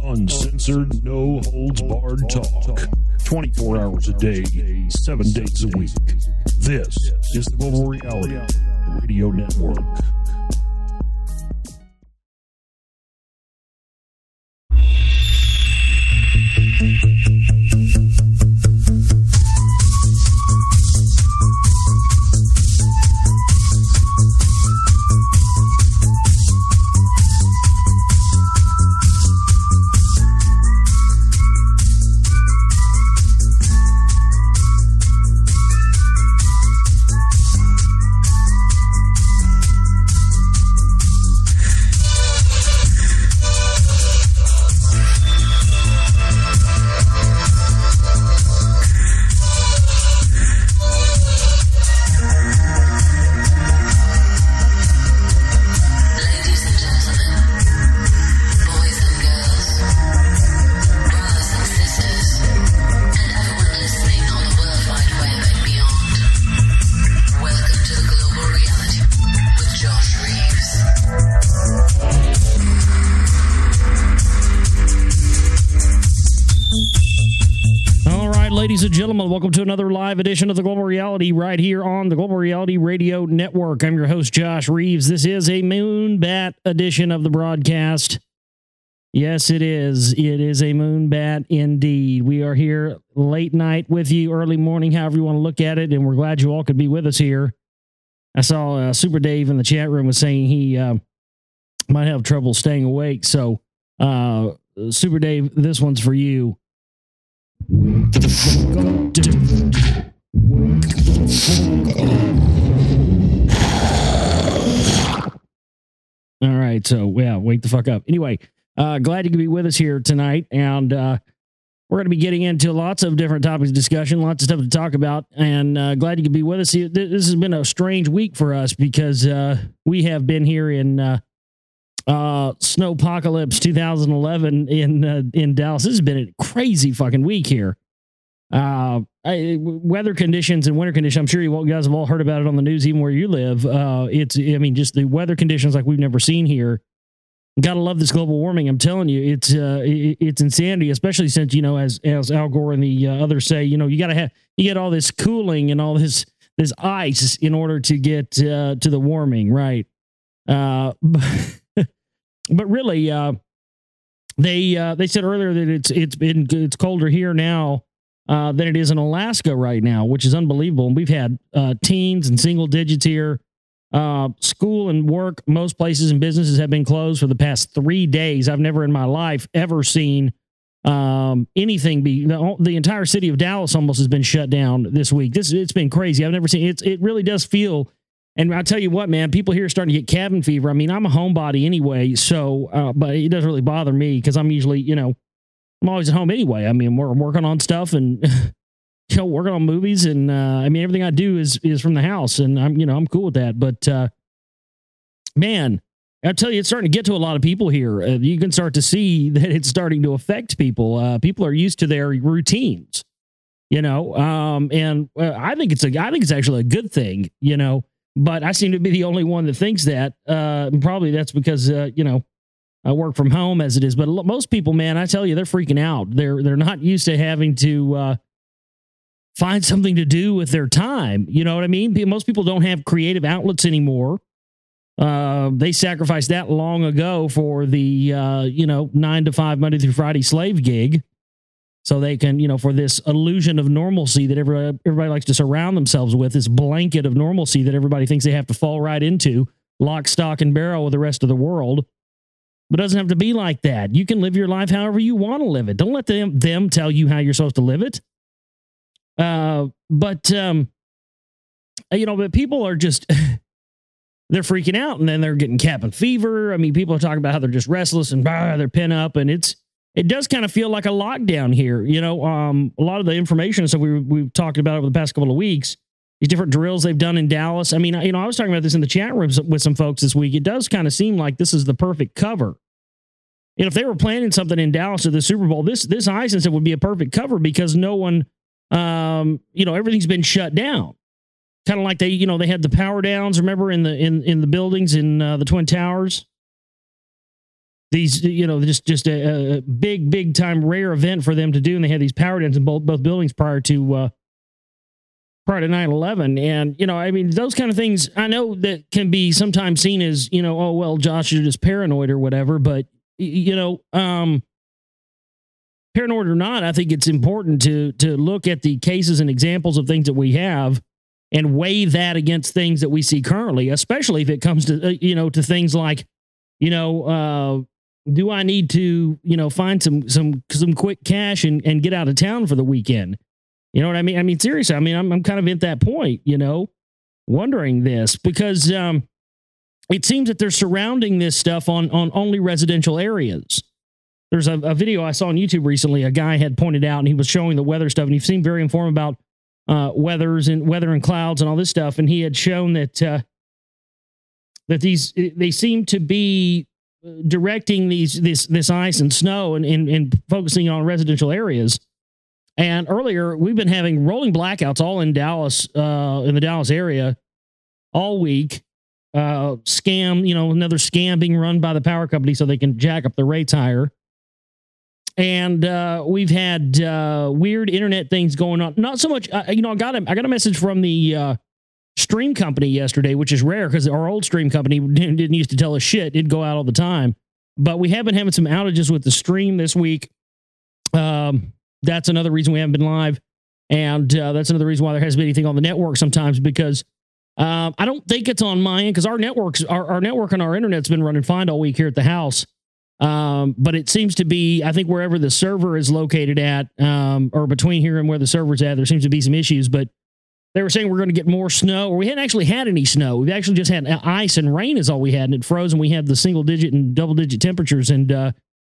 Uncensored, no holds barred talk. 24 hours a day, 7 days a week. This is the Global Reality Radio Network. Ladies and gentlemen, welcome to another live edition of the Global Reality right here on the Global Reality Radio Network. I'm your host, Josh Reeves. This is a Moonbat edition of the broadcast. Yes, it is. It is a Moonbat indeed. We are here late night with you, early morning, however you want to look at it, and we're glad you all could be with us here. I saw Super Dave in the chat room was saying he might have trouble staying awake. So, Super Dave, this one's for you. All right, so yeah, wake the fuck up. Anyway, glad you could be with us here tonight, and we're going to be getting into lots of different topics of discussion, lots of stuff to talk about, and glad you could be with us. This has been a strange week for us because we have been here in Snowpocalypse 2011 in Dallas. This has been a crazy fucking week here. Weather conditions and winter conditions. I'm sure you guys have all heard about it on the news, even where you live. Just the weather conditions like we've never seen here. Gotta love this global warming. I'm telling you, it's insanity, especially since, you know, as Al Gore and the others say, you know, you get all this cooling and all this ice in order to get to the warming, right? But really, they said earlier that it's colder here now than it is in Alaska right now, which is unbelievable. And we've had teens and single digits here. School and work, most places and businesses have been closed for the past 3 days. I've never in my life ever seen anything be. The entire city of Dallas almost has been shut down this week. It's been crazy. I've never seen it. It really does feel. And I tell you what, man, people here are starting to get cabin fever. I mean, I'm a homebody anyway, so but it doesn't really bother me because I'm usually, you know, I'm always at home anyway. I mean, we're working on stuff and you know, working on movies, and I mean, everything I do is from the house, and I'm cool with that. But man, I tell you, it's starting to get to a lot of people here. You can start to see that it's starting to affect people. People are used to their routines, you know, and I think it's actually a good thing, you know. But I seem to be the only one that thinks that. Probably that's because you know, I work from home as it is. But most people, man, I tell you, they're freaking out. They're not used to having to find something to do with their time. You know what I mean? Most people don't have creative outlets anymore. They sacrificed that long ago for the 9 to 5 Monday through Friday slave gig. So they can, you know, for this illusion of normalcy that everybody likes to surround themselves with, this blanket of normalcy that everybody thinks they have to fall right into, lock, stock, and barrel with the rest of the world. But it doesn't have to be like that. You can live your life however you want to live it. Don't let them tell you how you're supposed to live it. But people are just, they're freaking out, and then they're getting cabin fever. I mean, people are talking about how they're just restless and they're pent up, and it does kind of feel like a lockdown here. You know, a lot of the information, so we've talked about over the past couple of weeks, these different drills they've done in Dallas. I mean, you know, I was talking about this in the chat rooms with some folks this week. It does kind of seem like this is the perfect cover. And if they were planning something in Dallas or the Super Bowl, this ice incident would be a perfect cover because no one, everything's been shut down. Kind of like they had the power downs, remember, in the buildings in the Twin Towers. these, just a big time rare event for them to do. And they had these power downs in both buildings prior to 9/11. And, I mean, those kind of things, I know that can be sometimes seen as, oh, well, Josh, you're just paranoid or whatever. But, paranoid or not, I think it's important to look at the cases and examples of things that we have and weigh that against things that we see currently, especially if it comes to, to things like, do I need to, find some quick cash and get out of town for the weekend? You know what I mean? I mean, seriously, I'm kind of at that point, wondering this because it seems that they're surrounding this stuff on only residential areas. There's a video I saw on YouTube recently. A guy had pointed out, and he was showing the weather stuff, and he seemed very informed about weather and clouds and all this stuff. And he had shown that they seem to be directing this ice and snow and focusing on residential areas. And earlier, we've been having rolling blackouts all in Dallas, in the Dallas area, all week. Another scam being run by the power company so they can jack up the rates higher. And we've had weird internet things going on. Not so much, I got a message from the stream company yesterday, which is rare because our old stream company didn't used to tell us shit. It'd go out all the time. But we have been having some outages with the stream this week. That's another reason we haven't been live. And that's another reason why there hasn't been anything on the network sometimes, because I don't think it's on my end, because our network and our internet's been running fine all week here at the house. But it seems to be, I think wherever the server is located at, or between here and where the server's at, there seems to be some issues. But they were saying we're going to get more snow, or we hadn't actually had any snow. We've actually just had ice and rain is all we had, and it froze, and we had the single digit and double digit temperatures, and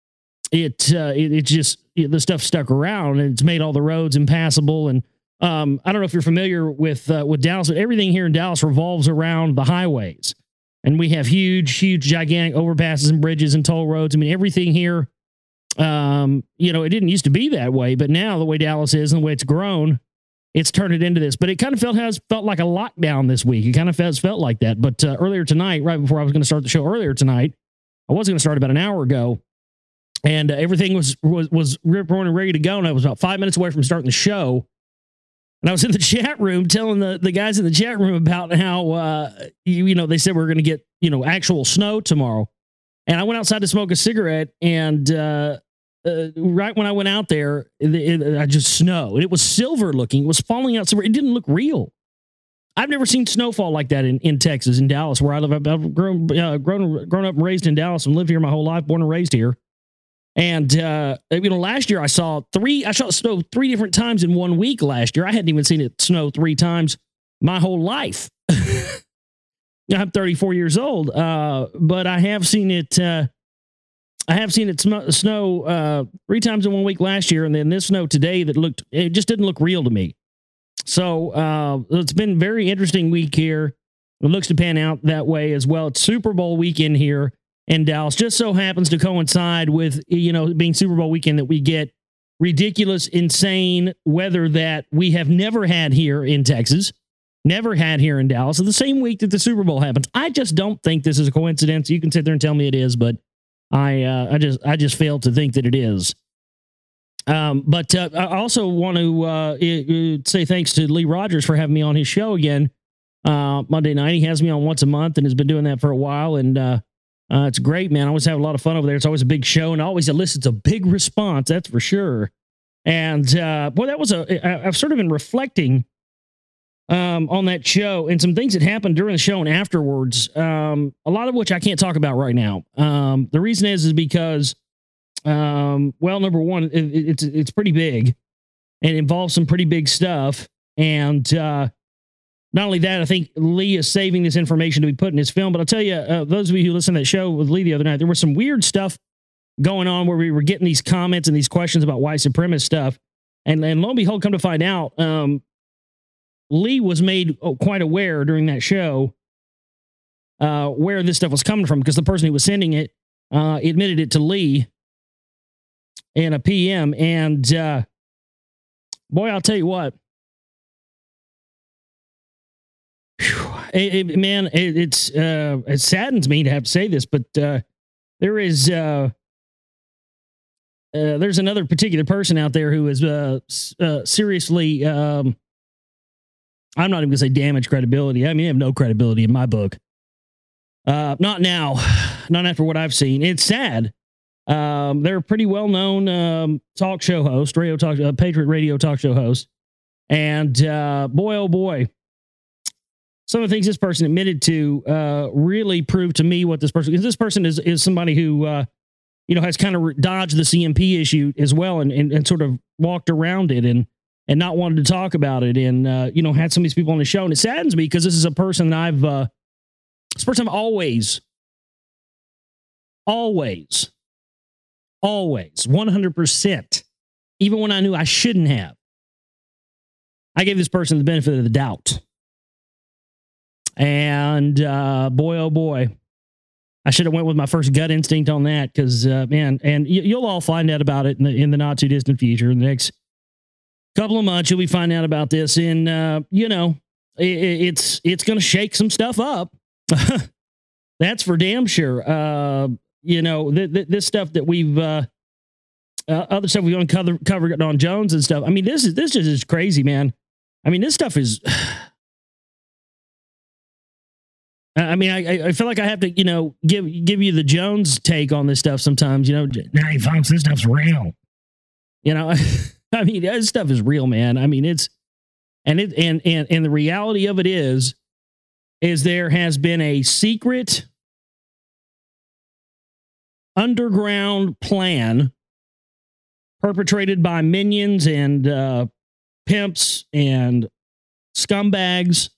it just, the stuff stuck around, and it's made all the roads impassable. And I don't know if you're familiar with Dallas, but everything here in Dallas revolves around the highways. And we have huge, gigantic overpasses and bridges and toll roads. I mean, everything here, it didn't used to be that way, but now the way Dallas is and the way it's grown, it's turned it into this. But it kind of felt like a lockdown this week. It kind of felt like that. But earlier tonight, right before I was going to start the show earlier tonight, I was going to start about an hour ago, and everything was rip roaring and ready to go. And I was about 5 minutes away from starting the show. And I was in the chat room telling the guys in the chat room about how, they said we were going to get, actual snow tomorrow. And I went outside to smoke a cigarette, and right when I went out there, I just snowed. It was silver looking. It was falling out silver. It didn't look real. I've never seen snowfall like that in Texas, in Dallas, where I live. I've grown up and raised in Dallas and lived here my whole life, born and raised here. And, last year I saw snow 3 different times in 1 week last year. I hadn't even seen it snow 3 times my whole life. I'm 34 years old. But I have seen it, snow 3 times in 1 week last year. And then this snow today it just didn't look real to me. So, it's been a very interesting week here. It looks to pan out that way as well. It's Super Bowl weekend here in Dallas. Just so happens to coincide with, being Super Bowl weekend, that we get ridiculous, insane weather that we have never had here in Texas, never had here in Dallas, at the same week that the Super Bowl happens. I just don't think this is a coincidence. You can sit there and tell me it is, but I just fail to think that it is. But I also want to say thanks to Lee Rogers for having me on his show again Monday night. He has me on once a month and has been doing that for a while, and it's great, man. I always have a lot of fun over there. It's always a big show, and always elicits a big response, that's for sure. And I've sort of been reflecting on that show and some things that happened during the show and afterwards, a lot of which I can't talk about right now. The reason is because, number one, it's pretty big and involves some pretty big stuff. And not only that, I think Lee is saving this information to be put in his film. But I'll tell you, those of you who listened to that show with Lee the other night, there was some weird stuff going on where we were getting these comments and these questions about white supremacist stuff. And lo and behold, come to find out, Lee was made quite aware during that show where this stuff was coming from, because the person who was sending it admitted it to Lee in a PM. And boy, I'll tell you what. It saddens me to have to say this, but there is there's another particular person out there who is seriously, I'm not even gonna say damaged credibility. I mean, I have no credibility in my book. Not now, not after what I've seen. It's sad. They're a pretty well-known talk show host, Patriot radio talk show host, and boy, oh boy, some of the things this person admitted to really proved to me what this person, because this person is somebody who has kind of dodged the CMP issue as well, and sort of walked around it and not wanted to talk about it, and had some of these people on the show, and it saddens me because this is a person that I've always 100%, even when I knew I shouldn't have, I gave this person the benefit of the doubt. And boy, oh boy, I should have went with my first gut instinct on that, because man, and you'll all find out about it in the not too distant future. In the next couple of months, you'll be finding out about this, and it's going to shake some stuff up. That's for damn sure. This stuff that we've other stuff we've covered on Jones and stuff. I mean, this just is crazy, man. I mean, this stuff is. I mean, I feel like I have to, give you the Jones take on this stuff sometimes. Hey, folks, this stuff's real. I mean, this stuff is real, man. I mean, and the reality of it is there has been a secret underground plan perpetrated by minions and pimps and scumbags,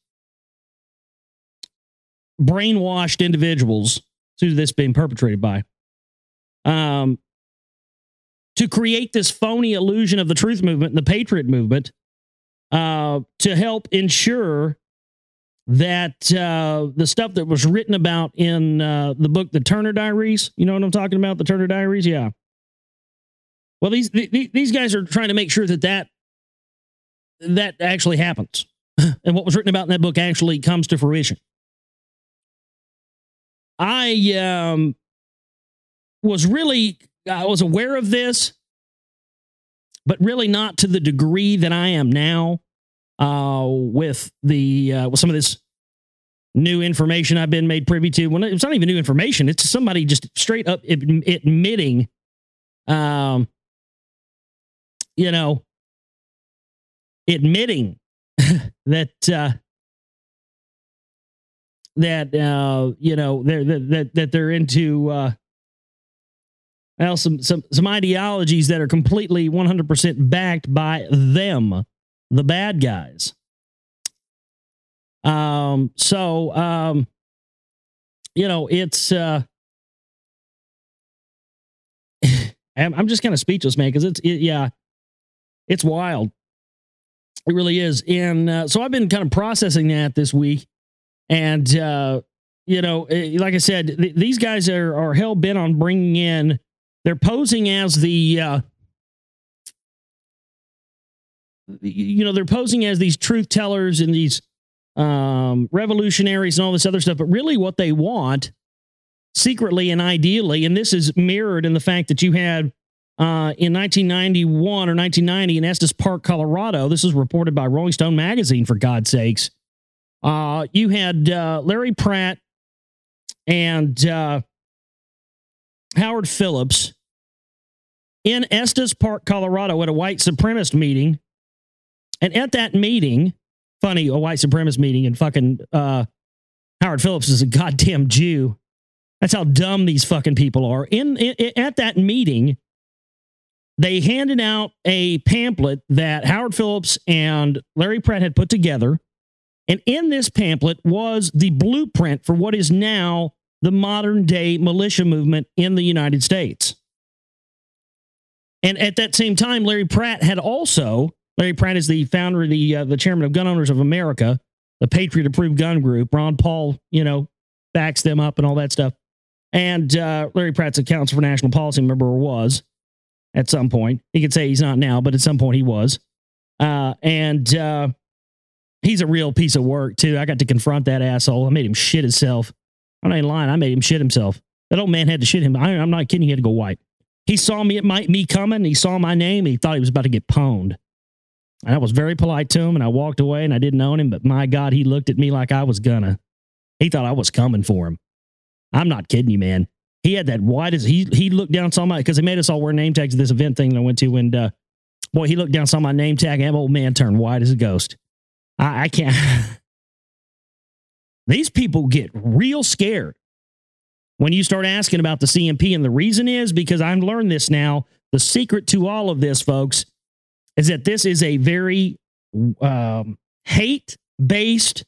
brainwashed individuals to this being perpetrated by, to create this phony illusion of the truth movement and the patriot movement, to help ensure that the stuff that was written about in the book, The Turner Diaries, you know what I'm talking about? The Turner Diaries. Yeah. Well, these guys are trying to make sure that actually happens. And what was written about in that book actually comes to fruition. I was aware of this, but really not to the degree that I am now, with some of this new information I've been made privy to. Well, it's not even new information. It's somebody just straight up admitting, admitting that they're into some ideologies that are completely 100% backed by them, the bad guys. It's I'm just kind of speechless, man, because it's wild. It really is. And so I've been kind of processing that this week. And, like I said, these guys are hell bent on bringing in, they're posing as they're posing as these truth tellers and these revolutionaries and all this other stuff. But really what they want secretly and ideally, and this is mirrored in the fact that you had in 1991 or 1990 in Estes Park, Colorado, this is reported by Rolling Stone magazine, for God's sakes. You had Larry Pratt and Howard Phillips in Estes Park, Colorado, at a white supremacist meeting. And at that meeting, funny, a white supremacist meeting, and fucking Howard Phillips is a goddamn Jew. That's how dumb these fucking people are. At that meeting, they handed out a pamphlet that Howard Phillips and Larry Pratt had put together. And in this pamphlet was the blueprint for what is now the modern day militia movement in the United States. And at that same time, Larry Pratt is the founder of the chairman of Gun Owners of America, the Patriot Approved Gun Group. Ron Paul, backs them up and all that stuff. And Larry Pratt's a Council for National Policy member, or was at some point. He could say he's not now, but at some point he was. And he's a real piece of work, too. I got to confront that asshole. I made him shit himself. I'm not even lying. I made him shit himself. That old man had to shit him. I'm not kidding. He had to go white. He saw me coming. He saw my name. He thought he was about to get pwned. And I was very polite to him, and I walked away, and I didn't own him. But my God, he looked at me like I was gonna. He thought I was coming for him. I'm not kidding you, man. He had that white as he looked down, saw my, because they made us all wear name tags at this event thing that I went to, and boy, he looked down, saw my name tag, and that old man turned white as a ghost. I can't. These people get real scared when you start asking about the CMP, and the reason is because I've learned this now. The secret to all of this, folks, is that this is a very hate-based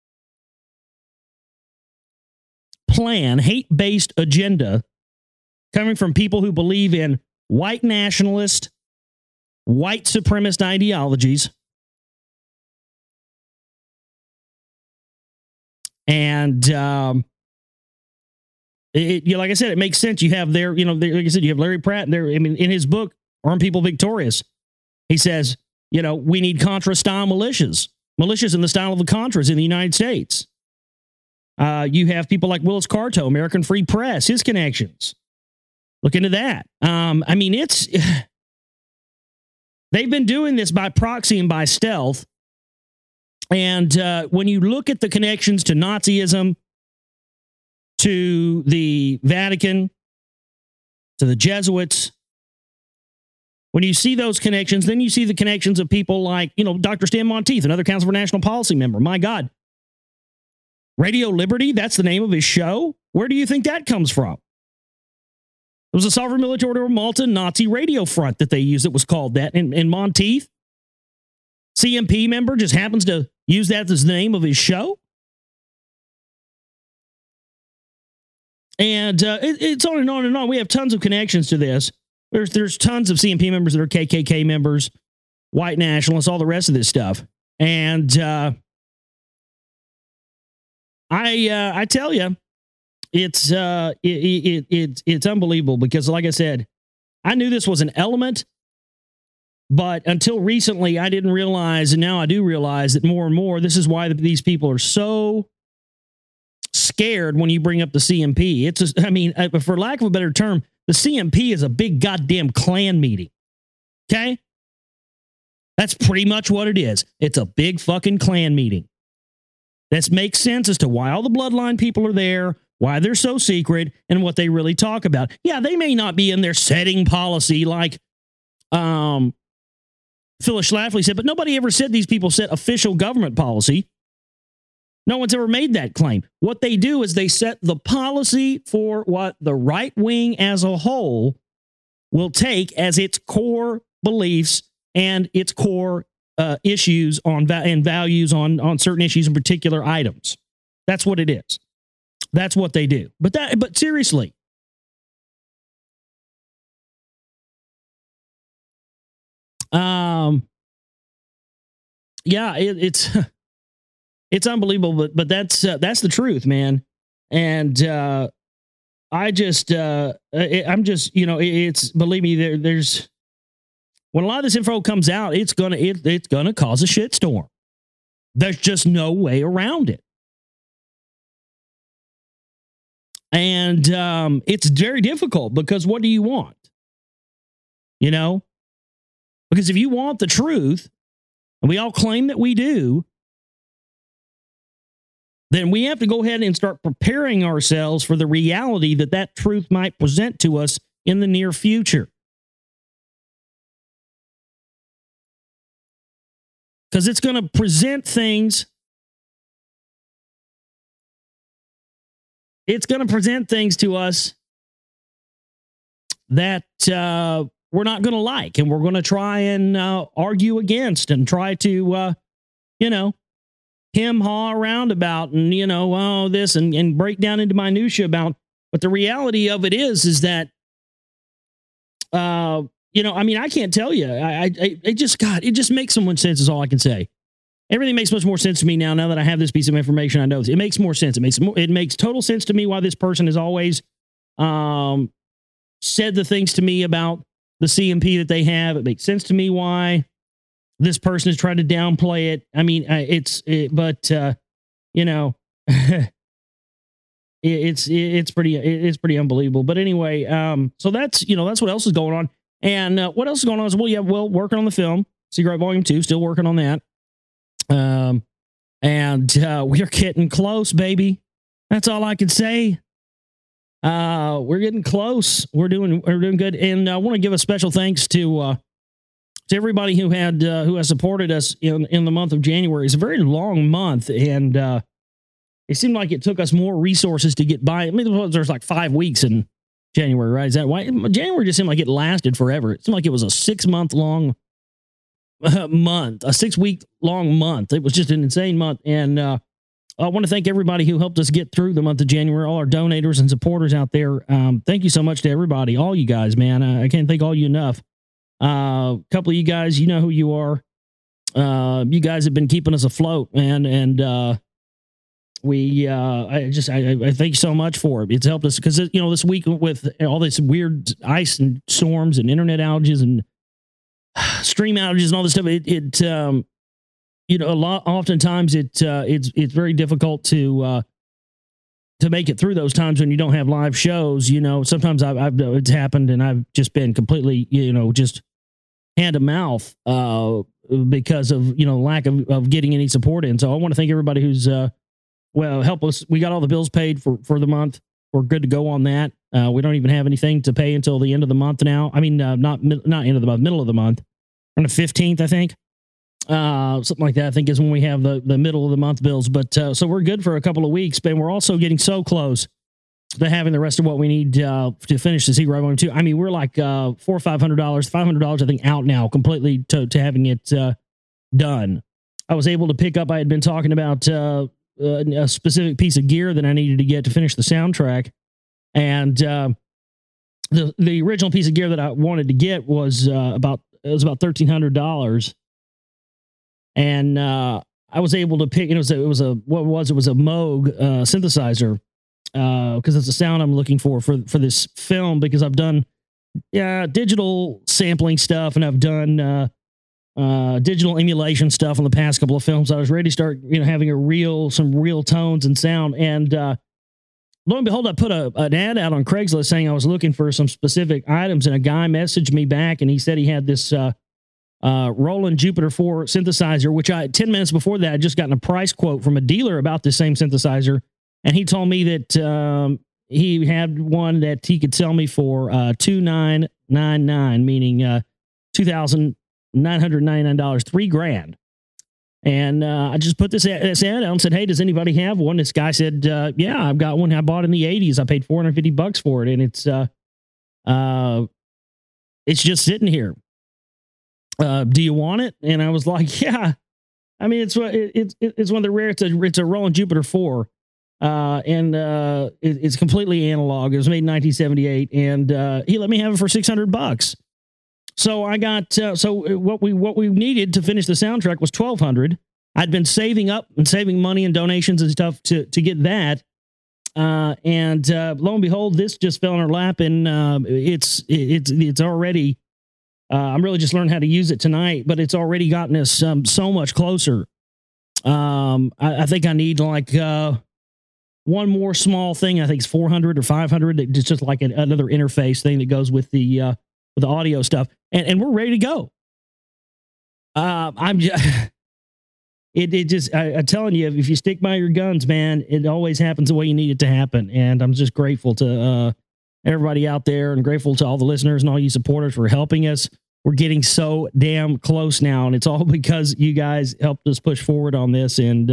plan, hate-based agenda coming from people who believe in white nationalist, white supremacist ideologies. And like I said, it makes sense. You have there, like I said, you have Larry Pratt there. I mean, in his book, Armed People Victorious, he says, we need Contra-style militias in the style of the Contras in the United States. You have people like Willis Carto, American Free Press, his connections. Look into that. I mean, they've been doing this by proxy and by stealth. And when you look at the connections to Nazism, to the Vatican, to the Jesuits, when you see those connections, then you see the connections of people like, Dr. Stan Monteith, another Council for National Policy member. My God. Radio Liberty, that's the name of his show. Where do you think that comes from? It was a Sovereign Military Order of Malta Nazi Radio Front that they used. It was called that. And Monteith, CMP member, just happens to use that as the name of his show. And it's on and on and on. We have tons of connections to this. There's tons of CMP members that are KKK members, white nationalists, all the rest of this stuff. And I tell you, it's unbelievable because, like I said, I knew this was an element, but until recently, I didn't realize, and now I do realize that more and more, this is why these people are so scared when you bring up the CMP. For lack of a better term, the CMP is a big goddamn Klan meeting. Okay? That's pretty much what it is. It's a big fucking Klan meeting. That makes sense as to why all the bloodline people are there, why they're so secret, and what they really talk about. Yeah, they may not be in there setting policy like Phyllis Schlafly said, but nobody ever said these people set official government policy. No one's ever made that claim. What they do is they set the policy for what the right wing as a whole will take as its core beliefs and its core issues and values on certain issues and particular items. That's what it is. That's what they do. But seriously, it's unbelievable, but that's the truth, man. And I'm just it's, believe me, there's when a lot of this info comes out, it's gonna cause a shitstorm. There's just no way around it. And it's very difficult because what do you want? Because if you want the truth, and we all claim that we do, then we have to go ahead and start preparing ourselves for the reality that truth might present to us in the near future. Because it's going to present things. It's going to present things to us that we're not going to like, and we're going to try and argue against and try to, hem-haw around about and, this and break down into minutia about. But the reality of it is that, I can't tell you. It just makes so much sense is all I can say. Everything makes much more sense to me now that I have this piece of information. I know it makes more sense. It makes total sense to me why this person has always said the things to me about the CMP that they have. It makes sense to me why this person has tried to downplay it. I mean, but it's pretty unbelievable. But anyway, so that's what else is going on. And what else is going on is, working on the film, Secret Right Volume 2, still working on that. And we are getting close, baby. That's all I can say. We're getting close. We're doing good. And I want to give a special thanks to everybody who has supported us in the month of January. It's a very long month, and it seemed like it took us more resources to get by. I mean, there's like 5 weeks in January, right? Is that why? January just seemed like it lasted forever. It seemed like it was a 6-month long month, a 6-week long month. It was just an insane month. And I want to thank everybody who helped us get through the month of January, all our donators and supporters out there. Thank you so much to everybody, all you guys, man. I can't thank all you enough. A couple of you guys, you know who you are. You guys have been keeping us afloat, man. And I thank you so much for it. It's helped us because, this week with all this weird ice and storms and internet outages and stream outages and all this stuff, oftentimes it's very difficult to make it through those times when you don't have live shows. Sometimes it's happened and I've just been completely, just hand to mouth because of, lack of getting any support in. So I want to thank everybody who's, help us. We got all the bills paid for the month. We're good to go on that. We don't even have anything to pay until the end of the month now. I mean, not end of the month, middle of the month, on the 15th, I think. Something like that, I think, is when we have the middle of the month bills. But so we're good for a couple of weeks, but we're also getting so close to having the rest of what we need to finish the Secret Right Volume 2. I mean, we're like $400 or $500, I think, out now completely to having it done. I was able to pick up, I had been talking about a specific piece of gear that I needed to get to finish the soundtrack. And the original piece of gear that I wanted to get was about $1,300. And I was able to pick, it was a Moog synthesizer, because it's the sound I'm looking for this film, because I've done digital sampling stuff and I've done digital emulation stuff on the past couple of films. I was ready to start having some real tones and sound. And lo and behold, I put an ad out on Craigslist saying I was looking for some specific items, and a guy messaged me back and he said he had this Roland Jupiter 4 synthesizer, which 10 minutes before that, I just gotten a price quote from a dealer about this same synthesizer. And he told me that he had one that he could sell me for $2,999, meaning $2,999, $3,000. And I just put this ad out and said, hey, does anybody have one? This guy said, yeah, I've got one I bought in the 80s. I paid $450 for it. And it's just sitting here. Do you want it? And I was like, yeah. I mean, it's one of the rare. It's a Roland Jupiter 4, and it's completely analog. It was made in 1978, and he let me have it for $600. So I got what we needed to finish the soundtrack was $1,200. I'd been saving up and saving money and donations and stuff to get that, and lo and behold, this just fell in our lap, and it's already. I'm really just learning how to use it tonight, but it's already gotten us so much closer. I think I need like one more small thing. I think it's $400 or $500. It's just like another interface thing that goes with the audio stuff, and we're ready to go. I'm telling you, if you stick by your guns, man, it always happens the way you need it to happen. And I'm just grateful to everybody out there, and grateful to all the listeners and all you supporters for helping us. We're getting so damn close now, and it's all because you guys helped us push forward on this. And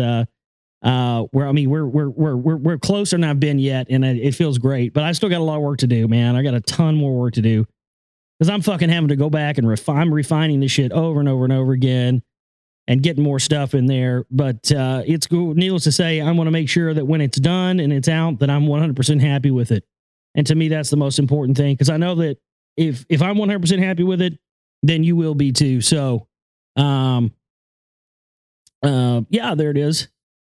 we're closer than I've been yet, and it feels great. But I still got a lot of work to do, man. I got a ton more work to do, because I'm fucking having to go back and I'm refining this shit over and over and over again, and getting more stuff in there. But it's cool. Needless to say, I want to make sure that when it's done and it's out, that I'm 100% happy with it. And to me, that's the most important thing, because I know that if I'm 100% happy with it, then you will be too. So, yeah, there it is.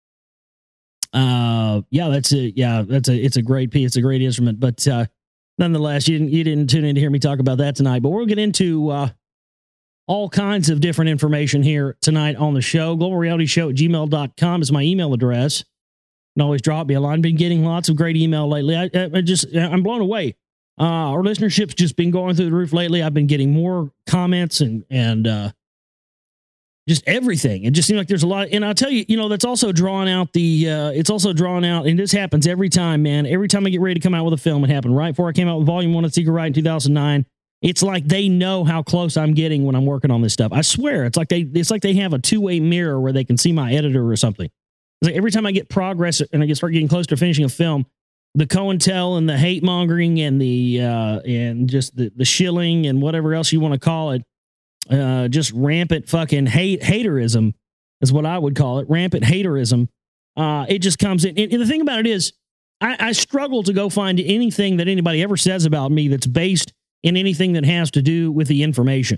Yeah, that's it. Yeah, it's a great piece. It's a great instrument. But nonetheless, you didn't tune in to hear me talk about that tonight. But we'll get into all kinds of different information here tonight on the show. GlobalRealityShow@gmail.com is my email address. and always drop me a line. Been getting lots of great email lately. I'm blown away. Our listenership's just been going through the roof lately. I've been getting more comments and just everything. It just seems like there's a lot. And I'll tell you, that's also drawing out it's also drawing out, and this happens every time, man. Every time I get ready to come out with a film, it happened right before I came out with Volume 1 of Secret Right in 2009. It's like they know how close I'm getting when I'm working on this stuff. I swear, it's like they have a two-way mirror where they can see my editor or something. It's like every time I get progress and I start getting close to finishing a film, the COINTEL and the hate mongering and the and just the shilling and whatever else you want to call it, just rampant fucking haterism is what I would call it. Rampant haterism. It just comes in. And the thing about it is, I struggle to go find anything that anybody ever says about me that's based in anything that has to do with the information.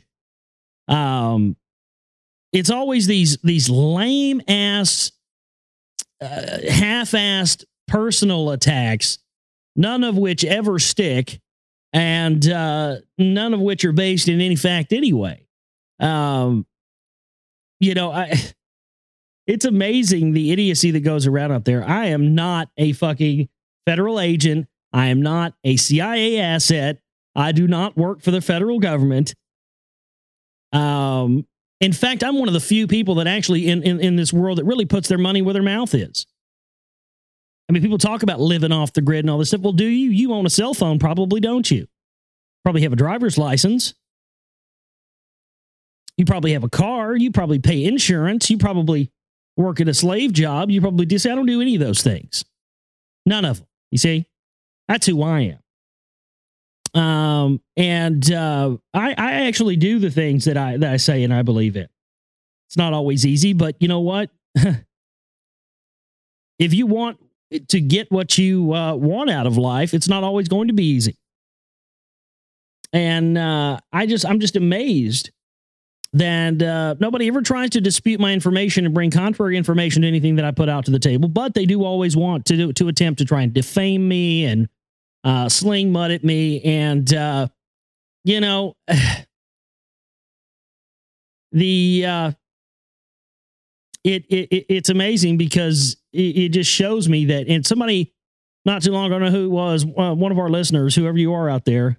It's always these lame ass, half-assed personal attacks, none of which ever stick, and none of which are based in any fact anyway. It's amazing the idiocy that goes around out there. I am not a fucking federal agent. I am not a CIA asset. I do not work for the federal government. In fact, I'm one of the few people that actually in this world that really puts their money where their mouth is. I mean, people talk about living off the grid and all this stuff. Well, do you? You own a cell phone, probably, don't you? Probably have a driver's license. You probably have a car. You probably pay insurance. You probably work at a slave job. You probably just say, I don't do any of those things. None of them. You see? That's who I am. I actually do the things that I say and I believe in. It's not always easy, but you know what? If you want to get what you want out of life, it's not always going to be easy. And I'm just amazed that nobody ever tries to dispute my information and bring contrary information to anything that I put out to the table, but they do always want to attempt to try and defame me and sling mud at me. And, it's amazing because it just shows me that, and somebody not too long ago, I don't know who it was, one of our listeners, whoever you are out there,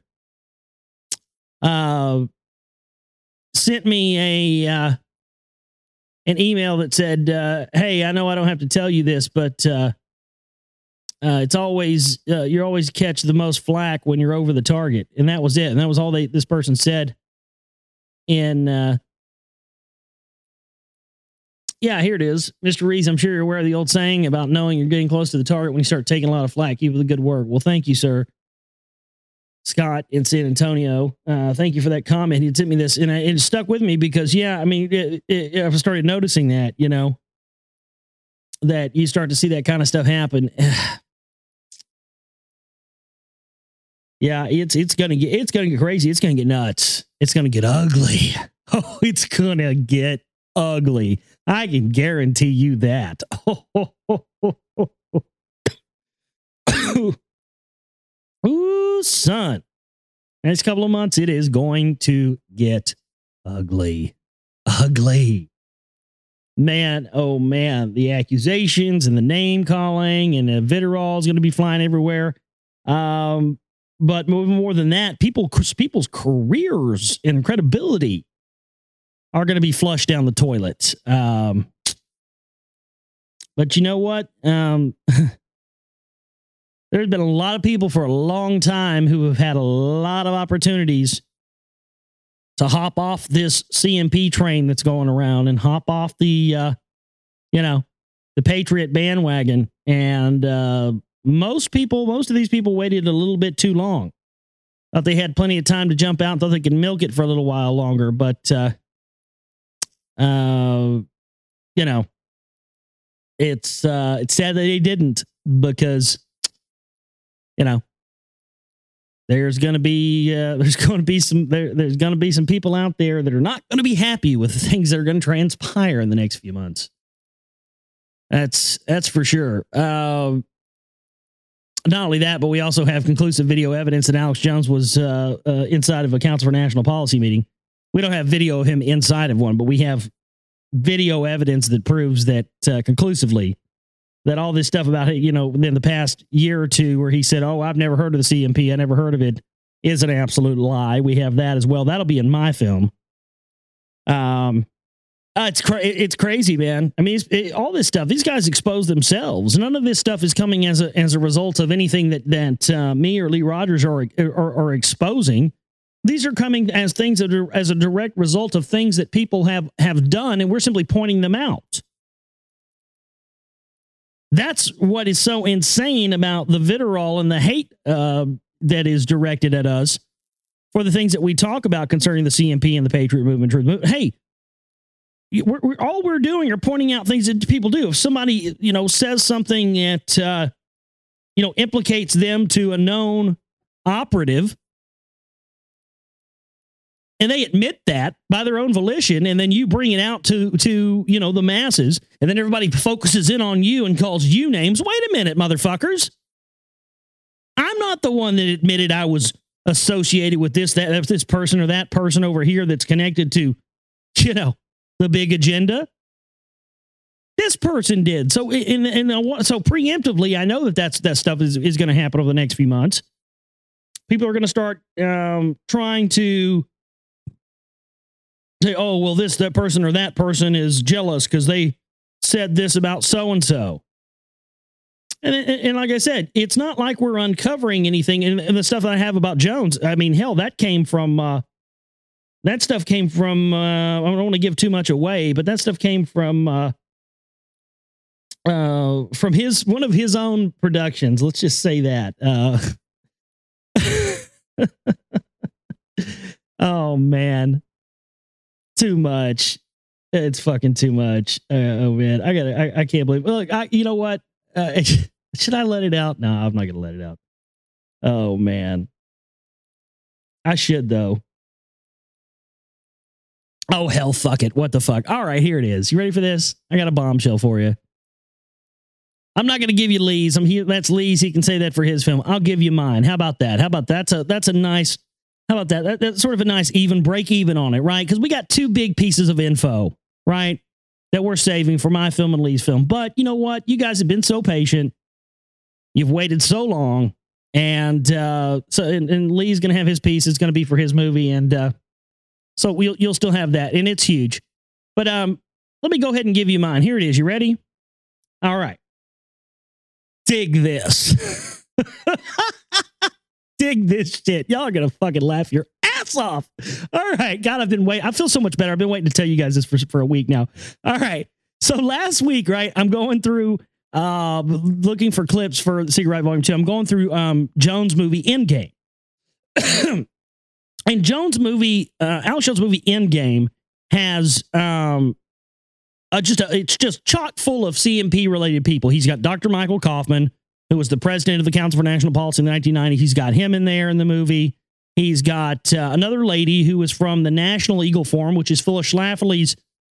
sent me an email that said, hey, I know I don't have to tell you this, but it's always, you always catch the most flack when you're over the target. And that was it. And that was all this person said in, yeah, here it is. Mr. Rees, I'm sure you're aware of the old saying about knowing you're getting close to the target when you start taking a lot of flack. Keep up the good work. Well, thank you, sir. Scott in San Antonio. Thank you for that comment. He sent me this and it stuck with me because, yeah, I mean, I started noticing that, that you start to see that kind of stuff happen. Yeah, it's gonna get crazy. It's gonna get nuts. It's gonna get ugly. Oh, it's gonna get ugly. I can guarantee you that. Ooh, son. Next couple of months, it is going to get ugly. Ugly. Man, oh man, the accusations and the name calling and the vitriol is going to be flying everywhere. But more than that, people's careers and credibility are going to be flushed down the toilet. But you know what? There's been a lot of people for a long time who have had a lot of opportunities to hop off this CMP train that's going around and hop off the Patriot bandwagon. And most of these people waited a little bit too long. Thought they had plenty of time to jump out. Thought they could milk it for a little while longer. But, it's sad that they didn't, because, there's going to be some people out there that are not going to be happy with the things that are going to transpire in the next few months. That's for sure. Not only that, but we also have conclusive video evidence that Alex Jones was inside of a Council for National Policy meeting. We don't have video of him inside of one, but we have video evidence that proves that conclusively that all this stuff about, in the past year or two where he said, oh, I've never heard of the CMP, I never heard of it, is an absolute lie. We have that as well. That'll be in my film. It's crazy, man. I mean, all this stuff, these guys expose themselves. None of this stuff is coming as a result of anything that me or Lee Rogers are exposing. These are coming as things that are as a direct result of things that people have done, and we're simply pointing them out. That's what is so insane about the vitriol and the hate that is directed at us for the things that we talk about concerning the CMP and the Patriot Movement. Hey, all we're doing are pointing out things that people do. If somebody, says something that, implicates them to a known operative, and they admit that by their own volition, and then you bring it out to the masses, and then everybody focuses in on you and calls you names. Wait a minute, motherfuckers. I'm not the one that admitted I was associated with this person or that person over here that's connected to, the big agenda. This person did. So, so preemptively, I know that stuff is going to happen over the next few months. People are going to start trying to say, oh, well, that person or that person is jealous because they said this about so-and-so. And like I said, it's not like we're uncovering anything. And the stuff that I have about Jones, I mean, hell, that stuff came from, I don't want to give too much away, but that stuff came from one of his own productions. Let's just say that. Oh, man. Too much. It's fucking too much. Oh man, I can't believe. Look, you know what? Should I let it out? No, I'm not gonna let it out. Oh man, I should though. Oh hell, fuck it. What the fuck? All right, here it is. You ready for this? I got a bombshell for you. I'm not gonna give you Lee's. That's Lee's. He can say that for his film. I'll give you mine. How about that? How about that's a nice. How about that? That's sort of a nice break even on it, right? Because we got two big pieces of info, right, that we're saving for my film and Lee's film. But you know what? You guys have been so patient. You've waited so long. And and Lee's going to have his piece. It's going to be for his movie. And so you'll still have that. And it's huge. But let me go ahead and give you mine. Here it is. You ready? All right. Dig this. Dig this shit. Y'all are going to fucking laugh your ass off. All right. God, I've been waiting. I feel so much better. I've been waiting to tell you guys this for a week now. All right. So last week, right, I'm going through looking for clips for Secret Right Volume 2. I'm going through Jones' movie Endgame. And Jones' movie, Alex Jones' movie Endgame has it's just chock full of CMP related people. He's got Dr. Michael Kaufman, who was the president of the Council for National Policy in the 1990s. He's got him in there in the movie. He's got another lady who was from the National Eagle Forum, which is Phyllis Schlafly's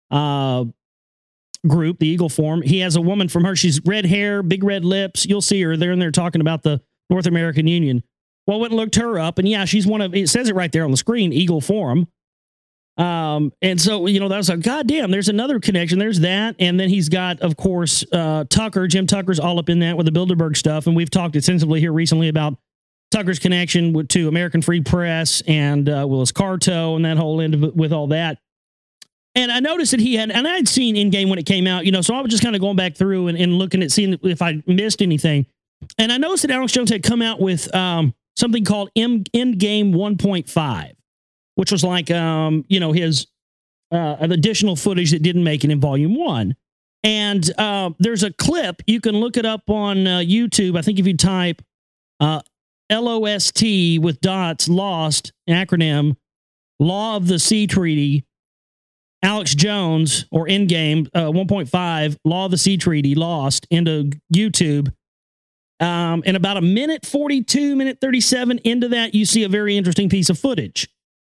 group, the Eagle Forum. He has a woman from her. She's red hair, big red lips. You'll see her. They're in there talking about the North American Union. Well, I went and looked her up, and yeah, she's one of, it says it right there on the screen, Eagle Forum. And so, that was like, goddamn, there's another connection. There's that. And then he's got, of course, Jim Tucker's all up in that with the Bilderberg stuff. And we've talked extensively here recently about Tucker's connection to American Free Press and Willis Carto and that whole end of it with all that. And I noticed that and I had seen Endgame when it came out, so I was just kind of going back through and looking at seeing if I missed anything. And I noticed that Alex Jones had come out with something called Endgame 1.5. Which was like, his additional footage that didn't make it in Volume 1. And there's a clip. You can look it up on YouTube. I think if you type LOST with dots, LOST, acronym, Law of the Sea Treaty, Alex Jones, or Endgame 1.5, Law of the Sea Treaty, Lost, into YouTube. And about a minute 42, minute 37 into that, you see a very interesting piece of footage.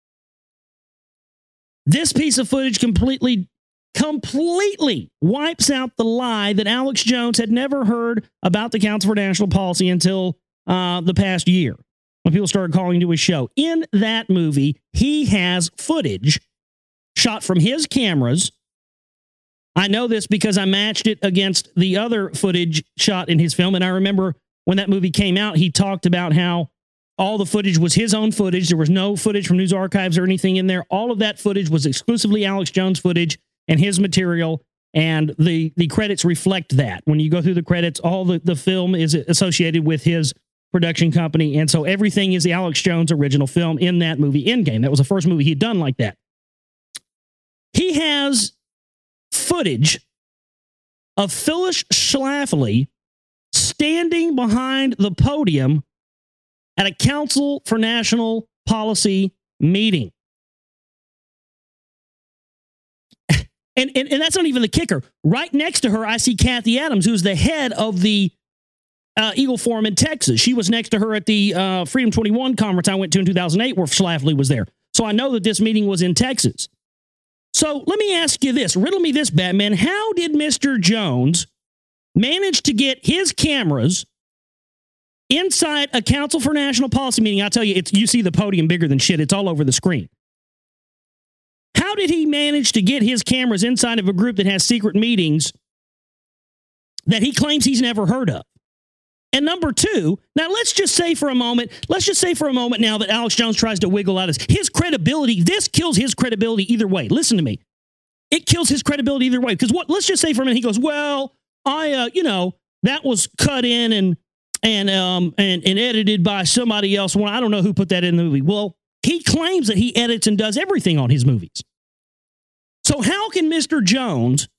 This piece of footage completely wipes out the lie that Alex Jones had never heard about the Council for National Policy until the past year, when people started calling to his show. In that movie, he has footage shot from his cameras I know this because I matched it against the other footage shot in his film. And I remember when that movie came out, he talked about how all the footage was his own footage. There was no footage from News Archives or anything in there. All of that footage was exclusively Alex Jones footage and his material. And the credits reflect that. When you go through the credits, all the film is associated with his production company. And so everything is the Alex Jones original film in that movie, Endgame. That was the first movie he'd done like that. He has footage of Phyllis Schlafly standing behind the podium at a Council for National Policy meeting. And that's not even the kicker. Right next to her, I see Kathy Adams, who's the head of the Eagle Forum in Texas. She was next to her at the Freedom 21 conference I went to in 2008 where Schlafly was there. So I know that this meeting was in Texas. So let me ask you this. Riddle me this, Batman. How did Mr. Jones manage to get his cameras inside a Council for National Policy meeting? I'll tell you, you see the podium bigger than shit. It's all over the screen. How did he manage to get his cameras inside of a group that has secret meetings that he claims he's never heard of? And number two, now let's just say for a moment now that Alex Jones tries to wiggle out his credibility. This kills his credibility either way. Listen to me. It kills his credibility either way. Because let's just say for a minute, he goes, well, that was cut in and edited by somebody else. Well, I don't know who put that in the movie. Well, he claims that he edits and does everything on his movies. So how can Mr. Jones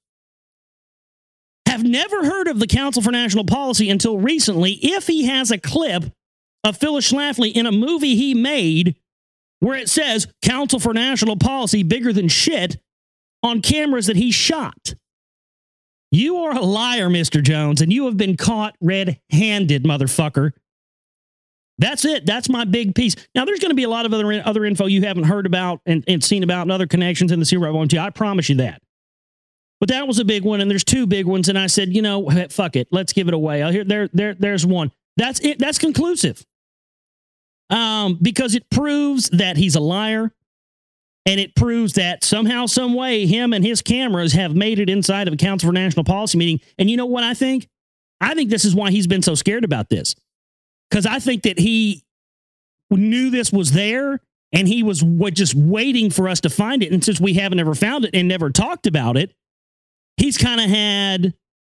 have never heard of the Council for National Policy until recently if he has a clip of Phyllis Schlafly in a movie he made where it says Council for National Policy bigger than shit on cameras that he shot? You are a liar, Mr. Jones, and you have been caught red-handed, motherfucker. That's it. That's my big piece. Now, there's going to be a lot of other info you haven't heard about and seen about and other connections in the Zero One Two. I promise you that. But that was a big one, and there's two big ones. And I said, fuck it, let's give it away. There's one. That's it. That's conclusive. Because it proves that he's a liar, and it proves that somehow, some way, him and his cameras have made it inside of a Council for National Policy meeting. And you know what I think? I think this is why he's been so scared about this. Because I think that he knew this was there, and he was just waiting for us to find it. And since we haven't ever found it and never talked about it, he's kind of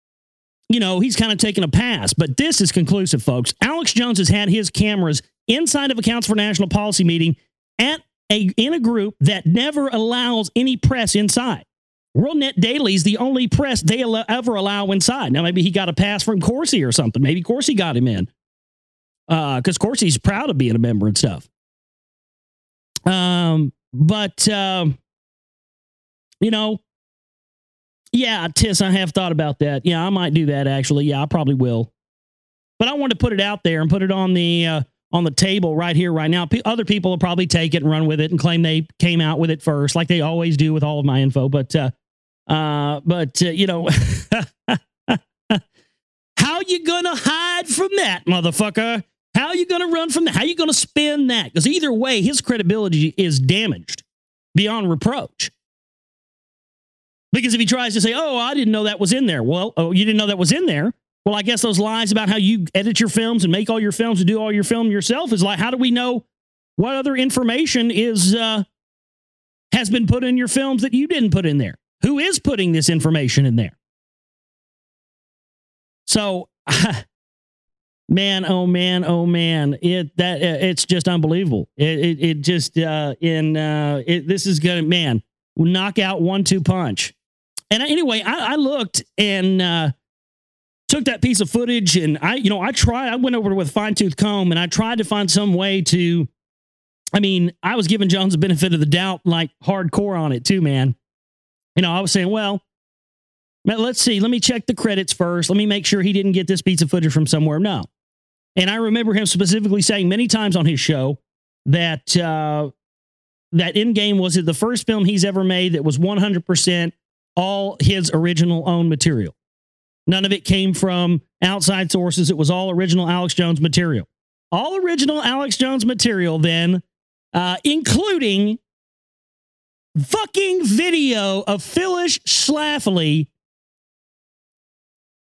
taken a pass. But this is conclusive, folks. Alex Jones has had his cameras inside of a Council for National Policy meeting in a group that never allows any press inside. WorldNet Daily is the only press they ever allow inside. Now, maybe he got a pass from Corsi or something. Maybe Corsi got him in. Because Corsi's proud of being a member and stuff. Yeah, Tiss, I have thought about that. Yeah, I might do that, actually. Yeah, I probably will. But I want to put it out there and put it on the table right here, right now. Other people will probably take it and run with it and claim they came out with it first, like they always do with all of my info. But how you gonna hide from that, motherfucker? How are you going to run from that? How are you going to spin that? Because either way, his credibility is damaged beyond reproach. Because if he tries to say, oh, I didn't know that was in there. Well, you didn't know that was in there? Well, I guess those lies about how you edit your films and make all your films and do all your film yourself is like, how do we know what other information has been put in your films that you didn't put in there? Who is putting this information in there? So... Man, oh man, it's just unbelievable. This is gonna, man, knockout 1-2 punch. And anyway, I looked and took that piece of footage, and I went over with a fine-tooth comb, and I tried to find some way to. I was giving Jones the benefit of the doubt, like hardcore on it too, man. I was saying, well, let's see, let me check the credits first. Let me make sure he didn't get this piece of footage from somewhere. No. And I remember him specifically saying many times on his show that Endgame was the first film he's ever made that was 100% all his original own material. None of it came from outside sources. It was all original Alex Jones material. All original Alex Jones material, then, including fucking video of Phyllis Schlafly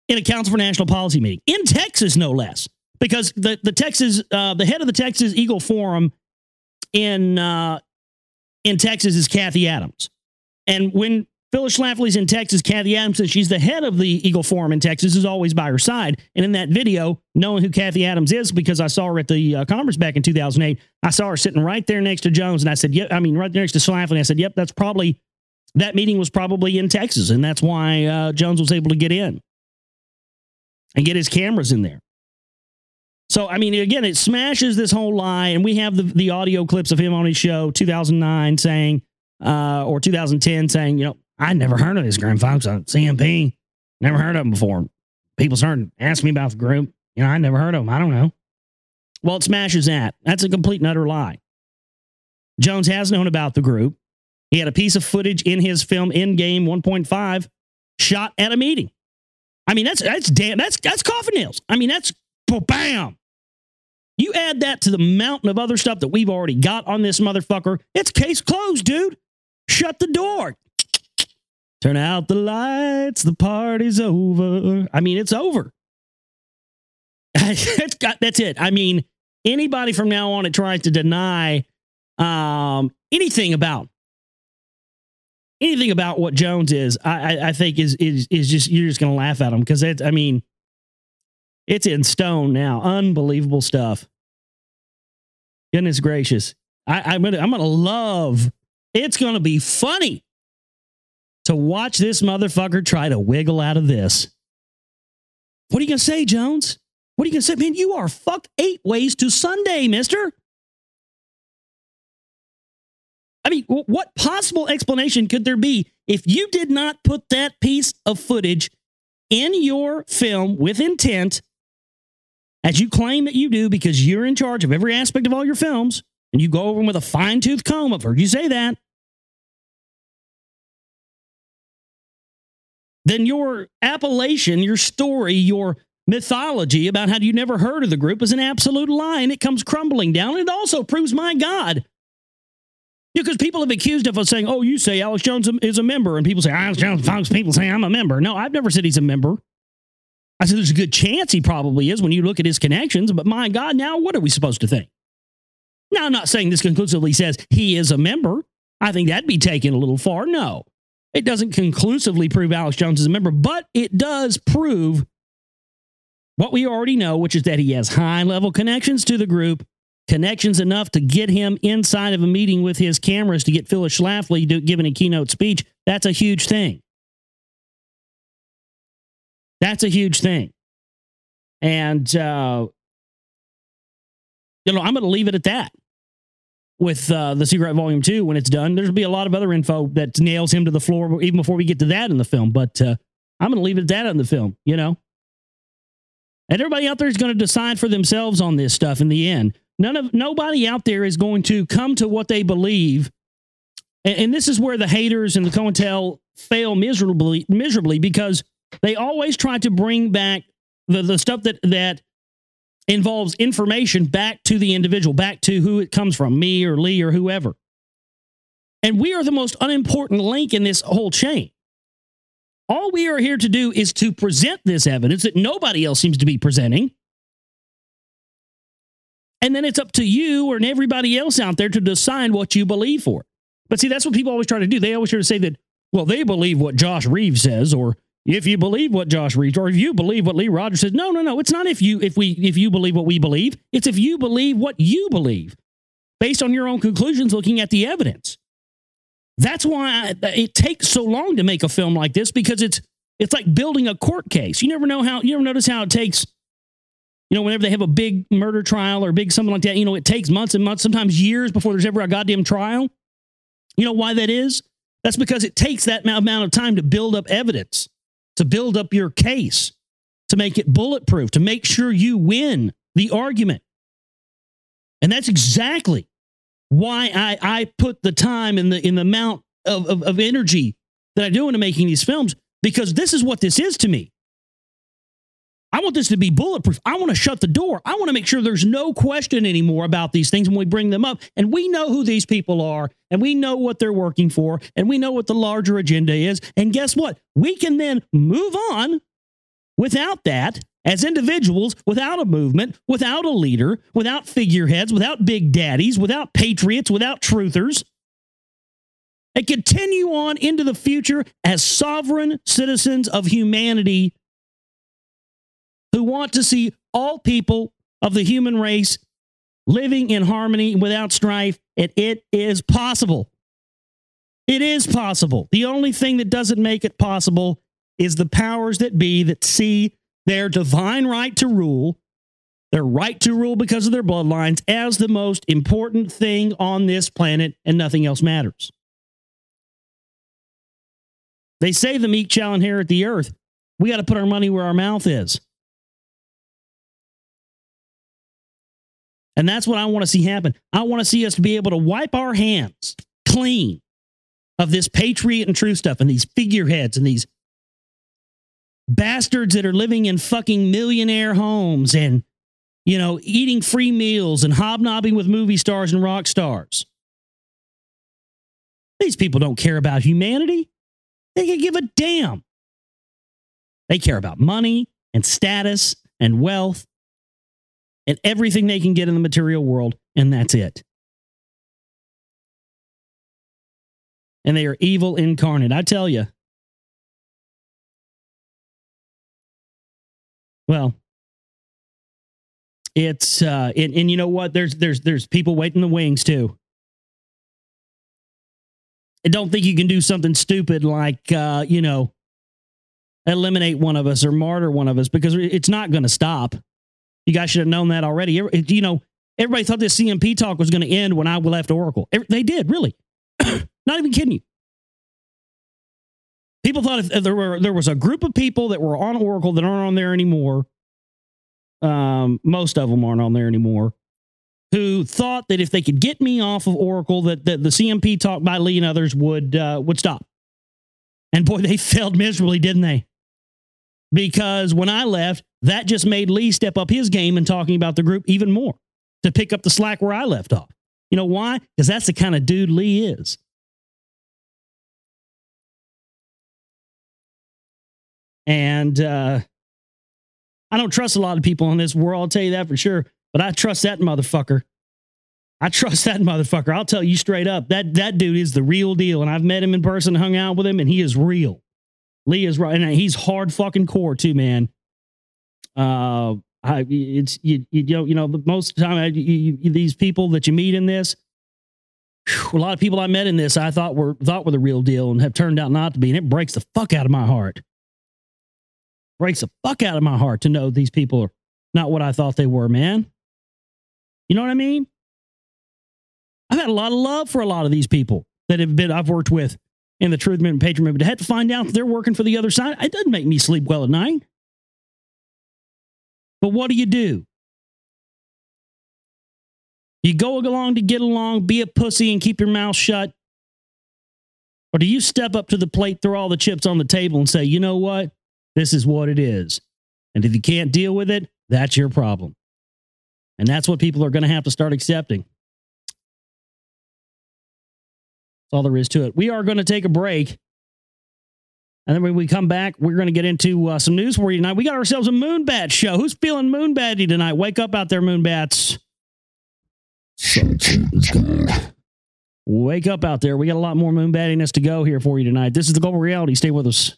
in a Council for National Policy meeting in Texas, no less, because the head of the Texas Eagle Forum in Texas is Kathy Adams. And when Phyllis Schlafly's in Texas, Kathy Adams, since she's the head of the Eagle Forum in Texas, is always by her side. And in that video, knowing who Kathy Adams is, because I saw her at the conference back in 2008, I saw her sitting right there next to Jones. And I said, right there next to Schlafly. I said, yep, that meeting was probably in Texas. And that's why Jones was able to get in and get his cameras in there. So, I mean, again, it smashes this whole lie. And we have the audio clips of him on his show, 2009 saying, or 2010 saying, I never heard of this group, folks. CMP, never heard of them before. People started asking me about the group. I never heard of them. I don't know. Well, it smashes that. That's a complete and utter lie. Jones has known about the group. He had a piece of footage in his film Endgame 1.5 shot at a meeting. I mean, that's coffin nails. I mean, that's bam. You add that to the mountain of other stuff that we've already got on this motherfucker. It's case closed, dude. Shut the door. Turn out the lights. The party's over. I mean, it's over. That's it. I mean, anybody from now on that tries to deny anything about what Jones is, I think is just, you're just going to laugh at them, because it's in stone now. Unbelievable stuff. Goodness gracious. I'm going to love, it's going to be funny to watch this motherfucker try to wiggle out of this. What are you going to say, Jones? What are you going to say? Man, you are fucked 8 ways to Sunday, mister. I mean, what possible explanation could there be if you did not put that piece of footage in your film with intent, as you claim that you do, because you're in charge of every aspect of all your films, and you go over them with a fine-tooth comb? I've heard you say that. Then your appellation, your story, your mythology about how you never heard of the group is an absolute lie, and it comes crumbling down. And it also proves, my God, because people have accused of us saying, oh, you say Alex Jones is a member, and people say, Alex Jones, Fox, people say I'm a member. No, I've never said he's a member. I said there's a good chance he probably is when you look at his connections, but my God, now what are we supposed to think? Now, I'm not saying this conclusively says he is a member. I think that'd be taken a little far. No, it doesn't conclusively prove Alex Jones is a member, but it does prove what we already know, which is that he has high-level connections to the group, connections enough to get him inside of a meeting with his cameras to get Phyllis Schlafly giving a keynote speech. That's a huge thing. That's a huge thing. And, I'm going to leave it at that with The Secret Volume 2 when it's done. There'll be a lot of other info that nails him to the floor even before we get to that in the film. But I'm going to leave it at that in the film, And everybody out there is going to decide for themselves on this stuff in the end. Nobody out there is going to come to what they believe. And this is where the haters and the COINTEL fail miserably, because they always try to bring back the stuff that involves information back to the individual, back to who it comes from, me or Lee or whoever. And we are the most unimportant link in this whole chain. All we are here to do is to present this evidence that nobody else seems to be presenting. And then it's up to you and everybody else out there to decide what you believe for. But see, that's what people always try to do. They always try to say that, well, they believe what Josh Reeves says, or if you believe what Josh Reeves, or if you believe what Lee Rogers says. No. It's not if you believe what we believe. It's if you believe what you believe based on your own conclusions, looking at the evidence. That's why it takes so long to make a film like this, because it's like building a court case. You ever notice how it takes, whenever they have a big murder trial or big something like that, it takes months and months, sometimes years before there's ever a goddamn trial. You know why that is? That's because it takes that amount of time to build up evidence, to build up your case, to make it bulletproof, to make sure you win the argument. And that's exactly why I put the time in the amount of energy that I do into making these films, because this is what this is to me. I want this to be bulletproof. I want to shut the door. I want to make sure there's no question anymore about these things when we bring them up. And we know who these people are, and we know what they're working for, and we know what the larger agenda is. And guess what? We can then move on without that, as individuals, without a movement, without a leader, without figureheads, without big daddies, without patriots, without truthers, and continue on into the future as sovereign citizens of humanity who want to see all people of the human race living in harmony without strife, and it is possible. It is possible. The only thing that doesn't make it possible is the powers that be that see their divine right to rule, their right to rule because of their bloodlines, as the most important thing on this planet, and nothing else matters. They say the meek shall inherit the earth. We got to put our money where our mouth is. And that's what I want to see happen. I want to see us be able to wipe our hands clean of this patriot and truth stuff and these figureheads and these bastards that are living in fucking millionaire homes and, you know, eating free meals and hobnobbing with movie stars and rock stars. These people don't care about humanity. They can give a damn. They care about money and status and wealth and everything they can get in the material world, and that's it. And they are evil incarnate, I tell you. Well, it's and you know what? There's people waiting in the wings too. I don't think you can do something stupid like eliminate one of us or martyr one of us, because it's not going to stop. You guys should have known that already. You know, everybody thought this CMP talk was going to end when I left Oracle. They did, really. Not even kidding you. People thought if there was a group of people that were on Oracle that aren't on there anymore. Most of them aren't on there anymore. Who thought that if they could get me off of Oracle, that the CMP talk by Lee and others would stop. And boy, they failed miserably, didn't they? Because when I left, that just made Lee step up his game and talking about the group even more to pick up the slack where I left off. You know why? Because that's the kind of dude Lee is. And I don't trust a lot of people in this world, I'll tell you that for sure. But I trust that motherfucker. I trust that motherfucker. I'll tell you straight up, that dude is the real deal. And I've met him in person, hung out with him, and he is real. Lee is right, and he's hard fucking core too, man. The most of the time these people that you meet in this, a lot of people I met in this, I thought were the real deal and have turned out not to be, and it breaks the fuck out of my heart. Breaks the fuck out of my heart to know these people are not what I thought they were, man. You know what I mean? I've had a lot of love for a lot of these people that I've worked with in the Truth Movement and Patriot Movement. To have to find out that they're working for the other side, it doesn't make me sleep well at night. But what do? You go along to get along, be a pussy, and keep your mouth shut? Or do you step up to the plate, throw all the chips on the table, and say, you know what? This is what it is. And if you can't deal with it, that's your problem. And that's what people are going to have to start accepting. That's all there is to it. We are going to take a break. And then when we come back, we're going to get into some news for you tonight. We got ourselves a Moonbat show. Who's feeling Moonbatty tonight? Wake up out there, Moonbats. Wake up out there. We got a lot more Moonbattiness to go here for you tonight. This is the Global Reality. Stay with us.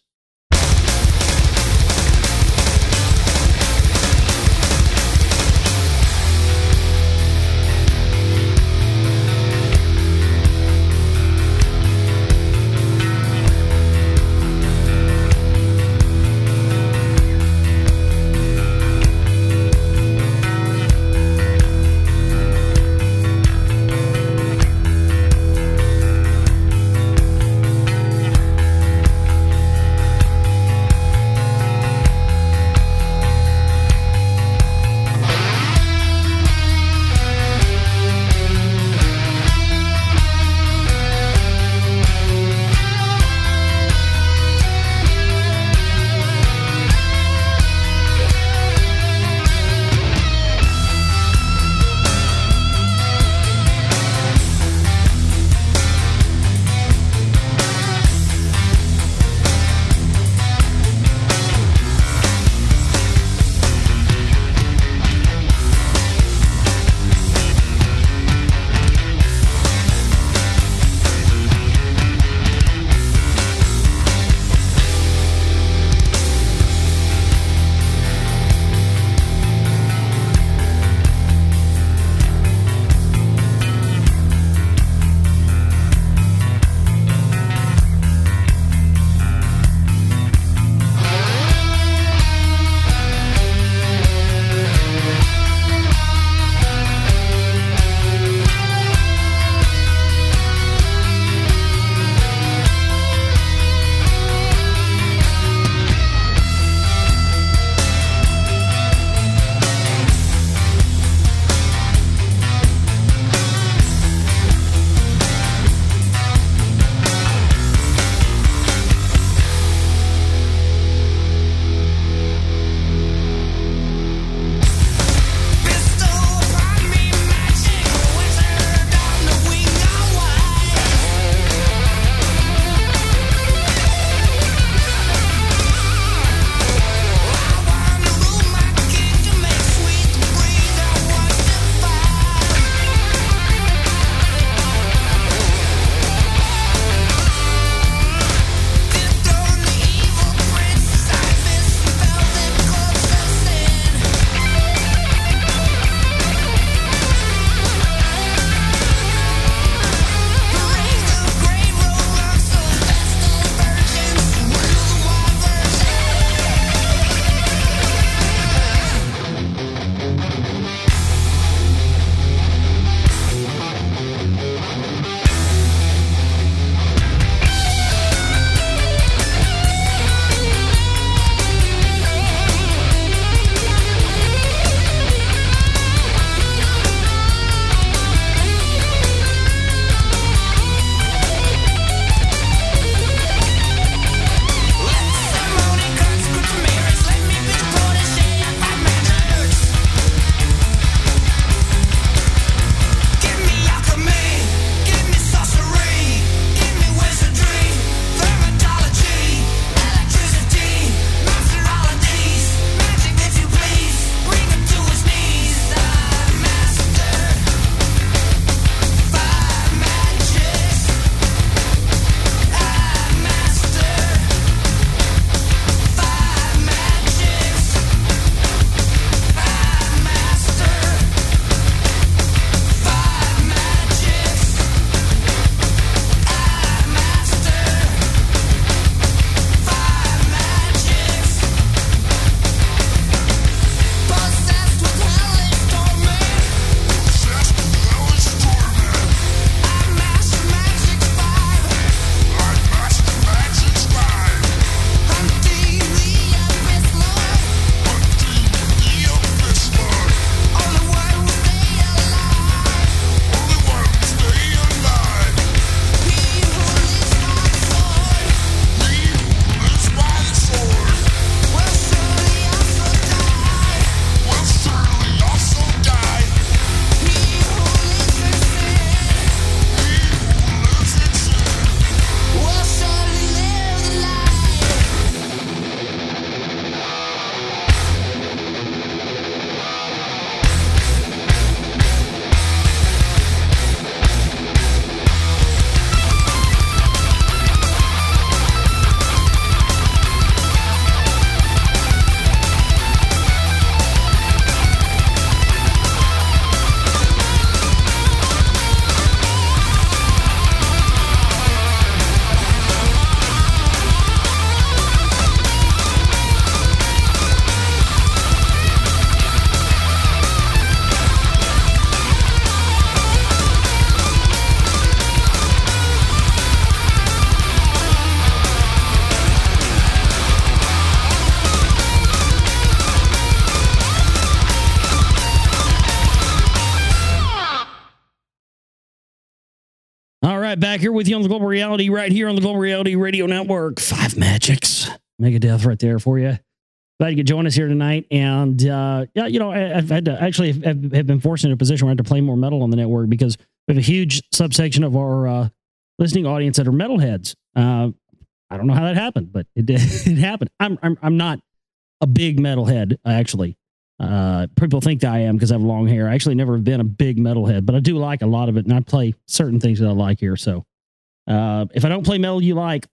All right, back here with you on the Global Reality, right here on the Global Reality Radio Network. 5 Magics. Megadeth right there for you. Glad you could join us here tonight. And yeah, you know, I've had to actually have been forced into a position where I had to play more metal on the network because we have a huge subsection of our listening audience that are metalheads. I don't know how that happened, but it happened. I'm not a big metalhead, actually. People think that I am because I have long hair. I actually never have been a big metalhead, but I do like a lot of it, and I play certain things that I like here. So if I don't play metal you like,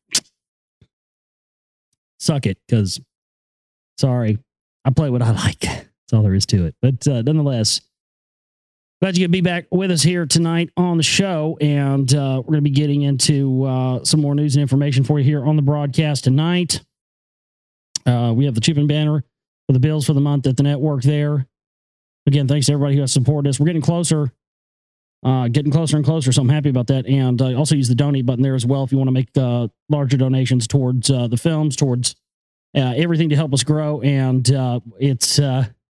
suck it, because sorry, I play what I like. That's all there is to it. But nonetheless, glad you could be back with us here tonight on the show, and we're going to be getting into some more news and information for you here on the broadcast tonight. We have the Chip and banner for the bills for the month at the network there. Again, thanks to everybody who has supported us. We're getting closer and closer, so I'm happy about that. And also use the donate button there as well if you want to make larger donations towards the films, towards everything to help us grow. And it's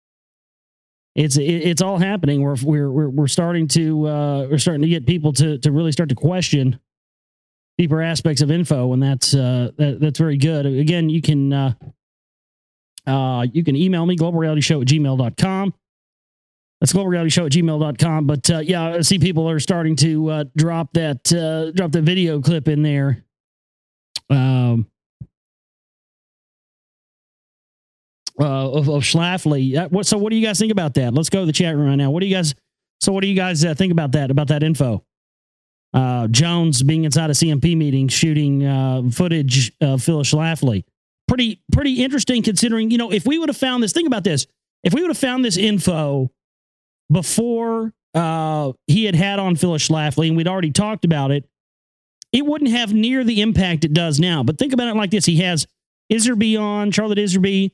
all happening. We're starting to get people to really start to question deeper aspects of info, and that's very good. Again, you can email me, globalrealityshow@gmail.com. That's globalrealityshow@gmail.com. But yeah, I see people are starting to drop that video clip in there. Of Schlafly. So what do you guys think about that? Let's go to the chat room right now. What do you guys think about that info? Jones being inside a CMP meeting, shooting footage of Phyllis Schlafly. Pretty interesting, considering, you know, if we would have found this, think about this. If we would have found this info before he had on Phyllis Schlafly, and we'd already talked about it, it wouldn't have near the impact it does now. But think about it like this. He has Iserby on, Charlotte Iserby,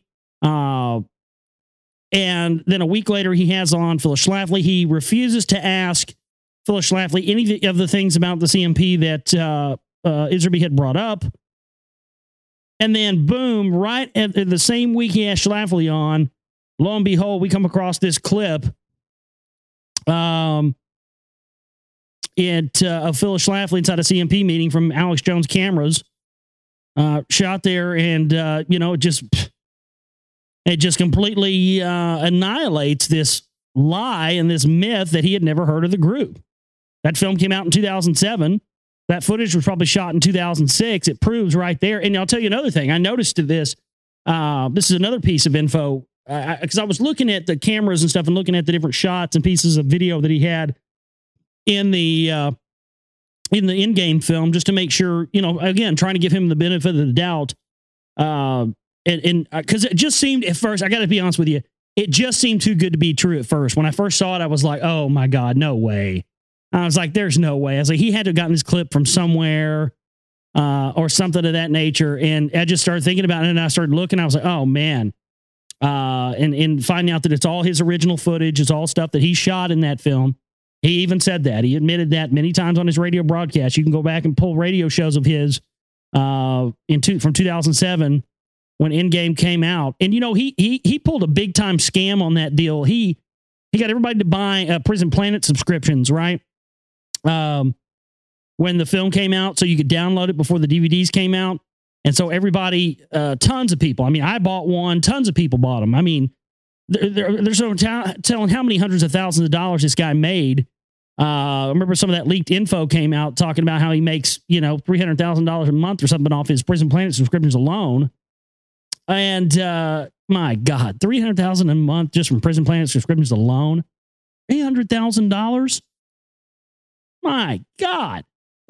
and then a week later he has on Phyllis Schlafly. He refuses to ask Phyllis Schlafly any of the things about the CMP that Iserby had brought up. And then, boom, right at the same week he has Schlafly on, lo and behold, we come across this clip of Phyllis Schlafly inside a CMP meeting from Alex Jones cameras, shot there, and you know, it just completely annihilates this lie and this myth that he had never heard of the group. That film came out in 2007. That footage was probably shot in 2006. It proves right there. And I'll tell you another thing. I noticed this. This is another piece of info, because I was looking at the cameras and stuff and looking at the different shots and pieces of video that he had in the in-game film, just to make sure, you know, again, trying to give him the benefit of the doubt. And because it just seemed at first, I got to be honest with you, it just seemed too good to be true at first. When I first saw it, I was like, oh my God, no way. I was like, there's no way. I was like, he had to have gotten this clip from somewhere or something of that nature. And I just started thinking about it, and I started looking. I was like, oh, man. And finding out that it's all his original footage. It's all stuff that he shot in that film. He even said that. He admitted that many times on his radio broadcast. You can go back and pull radio shows of his from 2007 when Endgame came out. And, you know, he pulled a big-time scam on that deal. He got everybody to buy Prison Planet subscriptions, right? When the film came out, so you could download it before the DVDs came out. And so everybody, tons of people, I mean, I bought one, tons of people bought them. I mean, there's no telling how many hundreds of thousands of dollars this guy made. I remember some of that leaked info came out talking about how he makes, you know, $300,000 a month or something off his Prison Planet subscriptions alone. And my God, $300,000 a month just from Prison Planet subscriptions alone. $800,000. My God.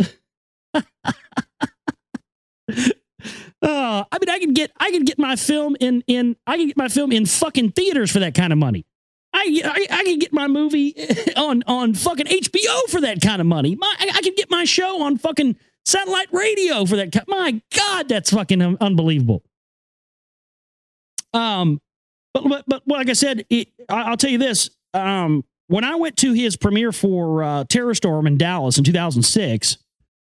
I mean, I can get my film in fucking theaters for that kind of money. I can get my movie on fucking HBO for that kind of money. I can get my show on fucking satellite radio for that. My God, that's fucking unbelievable. But like I said, I'll tell you this. When I went to his premiere for Terror Storm in Dallas in 2006,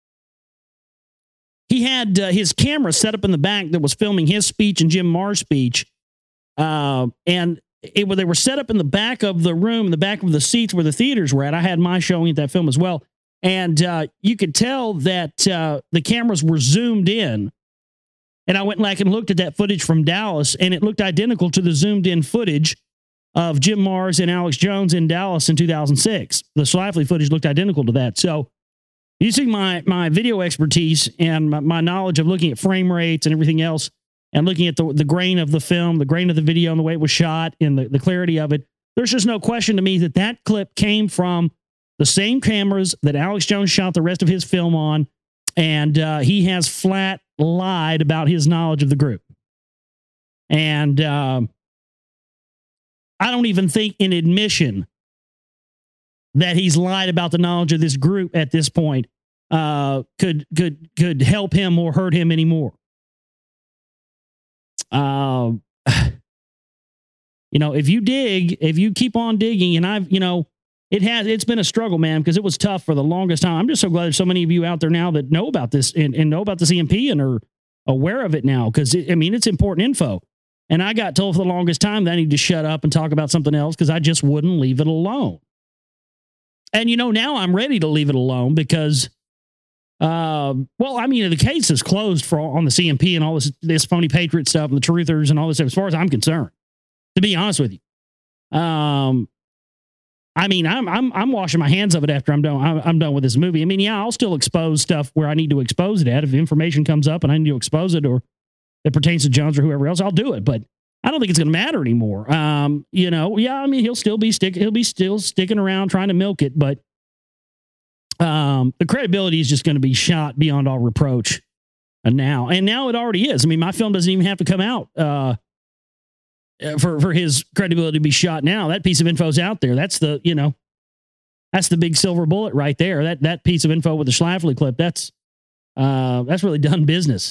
he had his camera set up in the back that was filming his speech and Jim Marr's speech. And they were set up in the back of the room, in the back of the seats where the theaters were at. I had my showing at that film as well. And you could tell that the cameras were zoomed in. And I went back and looked at that footage from Dallas, and it looked identical to the zoomed in footage of Jim Mars and Alex Jones in Dallas in 2006. The Schlafly footage looked identical to that. So using my video expertise and my knowledge of looking at frame rates and everything else, and looking at the grain of the film, the grain of the video, and the way it was shot, and the clarity of it, there's just no question to me that that clip came from the same cameras that Alex Jones shot the rest of his film on, and he has flat lied about his knowledge of the group. And I don't even think in admission that he's lied about the knowledge of this group at this point could help him or hurt him anymore. If you keep on digging, and it's been a struggle, man, because it was tough for the longest time. I'm just so glad there's so many of you out there now that know about this and know about the CMP and are aware of it now, because it's important info. And I got told for the longest time that I need to shut up and talk about something else because I just wouldn't leave it alone. And now I'm ready to leave it alone because, the case is closed on the CMP and all this phony patriot stuff and the truthers and all this stuff, as far as I'm concerned, to be honest with you. I'm washing my hands of it after I'm done. I'm done with this movie. I'll still expose stuff where I need to expose it at. If information comes up and I need to expose it, or it pertains to Jones or whoever else, I'll do it. But I don't think it's going to matter anymore. He'll still be sticking around trying to milk it, but the credibility is just going to be shot beyond all reproach. And now it already is. My film doesn't even have to come out for his credibility to be shot. Now that piece of info is out there. That's the big silver bullet right there. That piece of info with the Schlafly clip. That's really done business.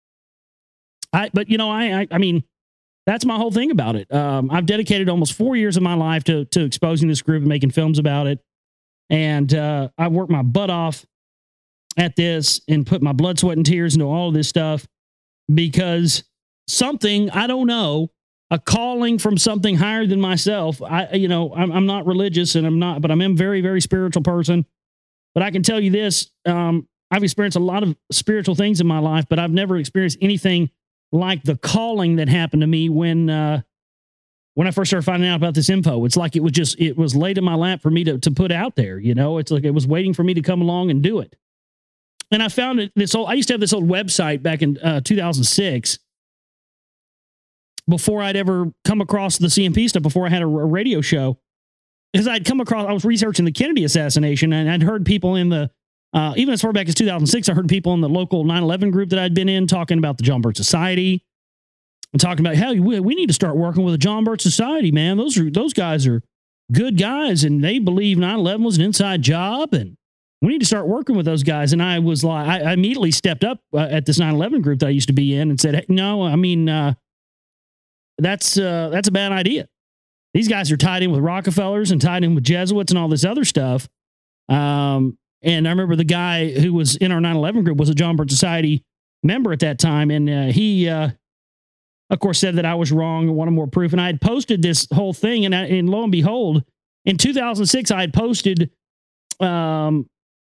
That's my whole thing about it. I've dedicated almost 4 years of my life to exposing this group and making films about it. And I've worked my butt off at this and put my blood, sweat, and tears into all of this stuff because something, I don't know, a calling from something higher than myself. I'm not religious but I'm a very, very spiritual person. But I can tell you this, I've experienced a lot of spiritual things in my life, but I've never experienced anything like the calling that happened to me when I first started finding out about this info. It's like it was laid in my lap for me to put out there. It's like it was waiting for me to come along and do it. And I found I used to have this old website back in 2006 before I'd ever come across the CMP stuff, before I had a radio show, because I was researching the Kennedy assassination, and I'd heard people in the, even as far back as 2006, I heard people in the local 9/11 group that I'd been in talking about the John Birch Society and talking about, hey, we need to start working with the John Birch Society, man. Those guys are good guys, and they believe 9/11 was an inside job, and we need to start working with those guys. And I was like, I immediately stepped up at this 9/11 group that I used to be in and said, hey, no, that's a bad idea. These guys are tied in with Rockefellers and tied in with Jesuits and all this other stuff. And I remember the guy who was in our 9/11 group was a John Birch Society member at that time. And he, of course, said that I was wrong and wanted more proof. And I had posted this whole thing. And lo and behold, in 2006, I had posted something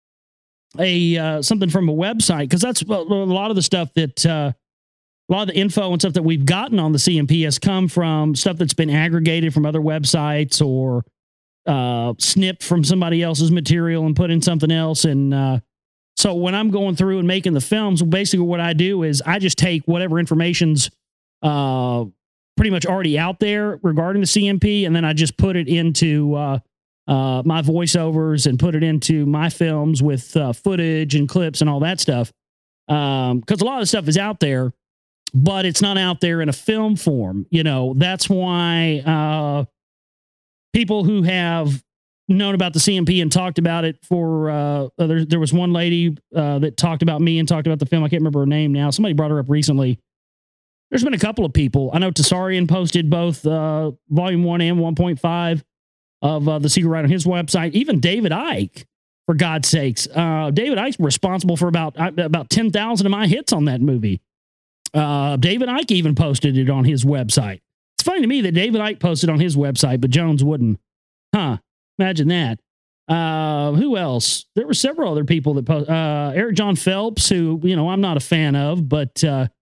from a website, because that's a lot of the stuff that a lot of the info and stuff that we've gotten on the CMP has come from stuff that's been aggregated from other websites or snipped from somebody else's material and put in something else. And so when I'm going through and making the films, basically what I do is I just take whatever information's pretty much already out there regarding the CMP, and then I just put it into my voiceovers and put it into my films with footage and clips and all that stuff. Because a lot of the stuff is out there, but it's not out there in a film form. That's why people who have known about the CMP and talked about it for, there was one lady that talked about me and talked about the film. I can't remember her name now. Somebody brought her up recently. There's been a couple of people. I know Tassarian posted both volume 1 and 1.5 of The Secret Ride on his website. Even David Icke, for God's sakes. David Icke's responsible for about 10,000 of my hits on that movie. David Icke even posted it on his website. It's funny to me that David Icke posted on his website, but Jones wouldn't. Imagine that. Who else? There were several other people that Eric John Phelps, who, I'm not a fan of, but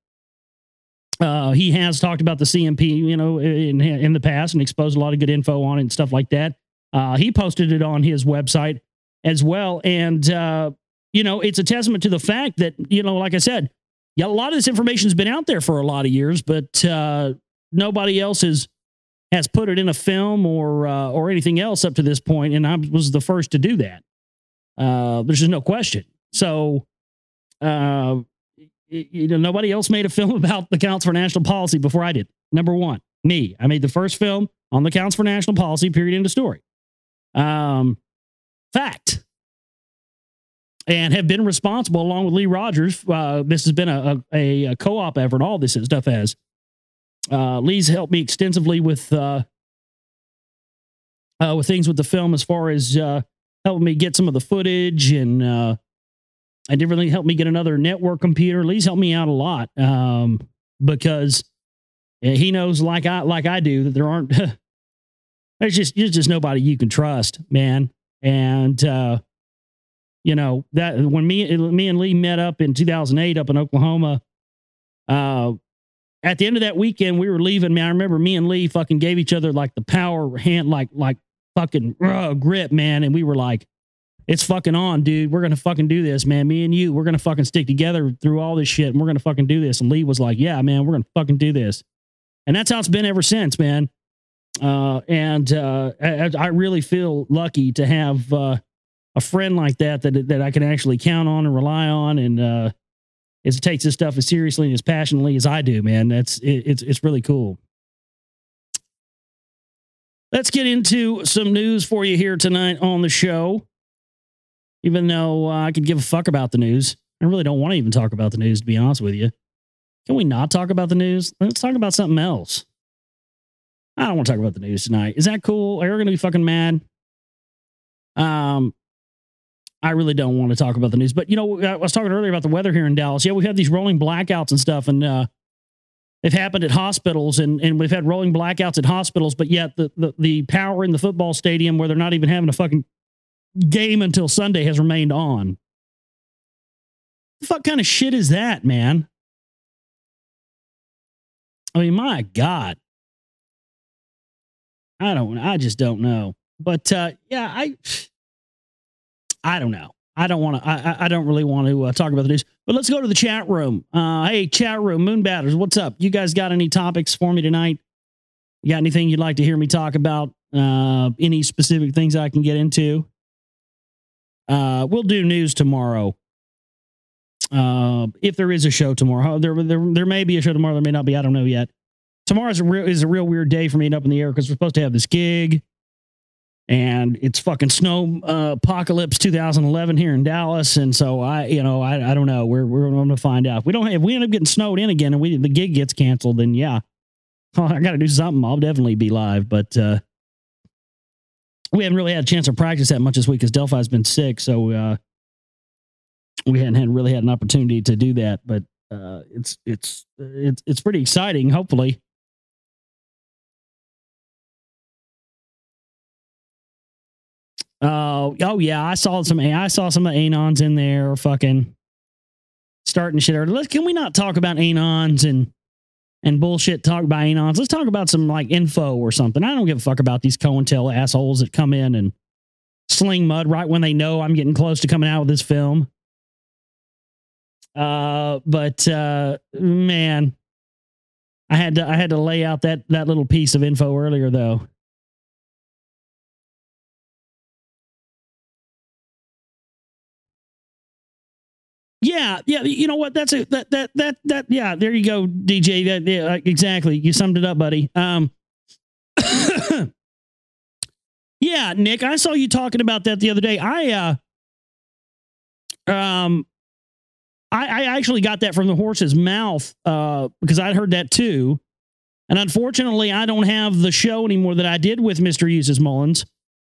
he has talked about the CMP, in the past and exposed a lot of good info on it and stuff like that. He posted it on his website as well. And, it's a testament to the fact that, like I said, a lot of this information has been out there for a lot of years, but nobody else has put it in a film or anything else up to this point, and I was the first to do that. There's just no question. So, nobody else made a film about the Counts for National Policy before I did. Number one, me. I made the first film on the Counts for National Policy, period, end of story. Fact. And have been responsible, along with Lee Rogers. This has been a co-op effort. All this stuff has. Lee's helped me extensively with things with the film, as far as helping me get some of the footage, and differently helped me get another network computer. Lee's helped me out a lot because he knows, like I do, that there aren't. There's just nobody you can trust, man. And that when me and Lee met up in 2008 up in Oklahoma. At the end of that weekend, we were leaving. Man, I remember me and Lee fucking gave each other like the power hand, like fucking grip, man. And we were like, it's fucking on, dude. We're going to fucking do this, man. Me and you, we're going to fucking stick together through all this shit. And we're going to fucking do this. And Lee was like, yeah, man, we're going to fucking do this. And that's how it's been ever since, man. I really feel lucky to have a friend like that I can actually count on and rely on. And, it takes this stuff as seriously and as passionately as I do, man. It's really cool. Let's get into some news for you here tonight on the show. Even though I could give a fuck about the news, I really don't want to even talk about the news, to be honest with you. Can we not talk about the news? Let's talk about something else. I don't want to talk about the news tonight. Is that cool? Are you going to be fucking mad? I really don't want to talk about the news, but I was talking earlier about the weather here in Dallas. Yeah, we've had these rolling blackouts and stuff, and they've happened at hospitals, and we've had rolling blackouts at hospitals, but yet the power in the football stadium, where they're not even having a fucking game until Sunday, has remained on. What the fuck kind of shit is that, man? I mean, my God. I just don't know. But yeah, I don't know. I don't want to. I don't really want to talk about the news. But let's go to the chat room. Hey, chat room, Moon Batters, what's up? You guys got any topics for me tonight? You got anything you'd like to hear me talk about? Any specific things I can get into? We'll do news tomorrow. If there is a show tomorrow, there may be a show tomorrow. There may not be. I don't know yet. Tomorrow is a real weird day for me and up in the air because we're supposed to have this gig. And it's fucking snow apocalypse 2011 here in Dallas, and so I don't know. We're going to find out. If we end up getting snowed in again and the gig gets canceled, then yeah, I got to do something. I'll definitely be live, but we haven't really had a chance to practice that much this week because Delphi's been sick, so we hadn't really had an opportunity to do that. But it's pretty exciting. Hopefully. Oh yeah, I saw some of the Anons in there fucking starting shit early. Can we not talk about Anons and bullshit talk about Anons? Let's talk about some like info or something. I don't give a fuck about these COINTEL assholes that come in and sling mud right when they know I'm getting close to coming out with this film. But man, I had to lay out that little piece of info earlier though. Yeah. You know what? That's it. That. Yeah. There you go, DJ. Yeah, exactly. You summed it up, buddy. Yeah, Nick, I saw you talking about that the other day. I actually got that from the horse's mouth because I'd heard that too. And unfortunately, I don't have the show anymore that I did with Mr. Eustace Mullins.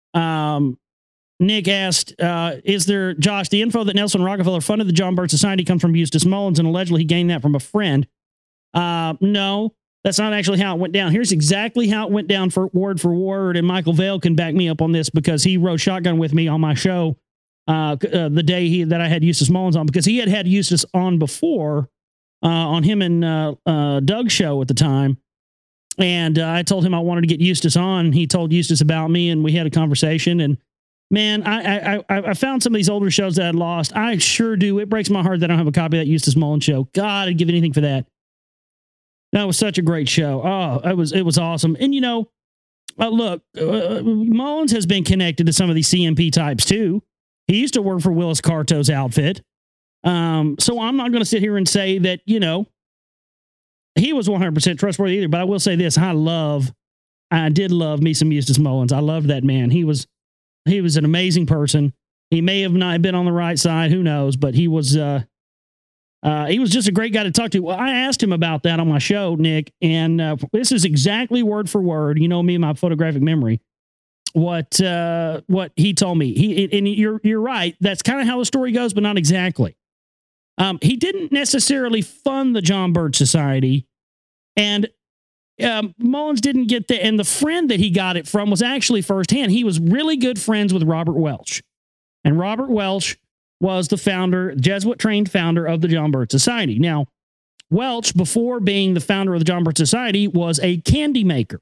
Nick asked, is there, Josh, the info that Nelson Rockefeller funded the John Birch Society comes from Eustace Mullins, and allegedly he gained that from a friend? No, That's not actually how it went down. Here's exactly how it went down for word, and Michael Vale can back me up on this because he rode shotgun with me on my show the day that I had Eustace Mullins on, because he had Eustace on before on him and Doug's show at the time. And I told him I wanted to get Eustace on. He told Eustace about me, and we had a conversation. And man, I found some of these older shows that I'd lost. I sure do. It breaks my heart that I don't have a copy of that Eustace Mullins show. God, I'd give anything for that. That was such a great show. Oh, it was awesome. And look, Mullins has been connected to some of these CMP types too. He used to work for Willis Carto's outfit. So I'm not going to sit here and say that, he was 100% trustworthy either, but I will say this. I did love me some Eustace Mullins. I loved that man. He was an amazing person. He may have not been on the right side. Who knows? But he was just a great guy to talk to. Well, I asked him about that on my show, Nick, and this is exactly word for word. You know me and my photographic memory. What he told me. And you're right. That's kind of how the story goes, but not exactly. He didn't necessarily fund the John Birch Society, and Mullins didn't get the, and the friend that he got it from was actually firsthand. He was really good friends with Robert Welch, and Robert Welch was the founder, Jesuit-trained founder of the John Birch Society. Now, Welch, before being the founder of the John Birch Society, was a candy maker.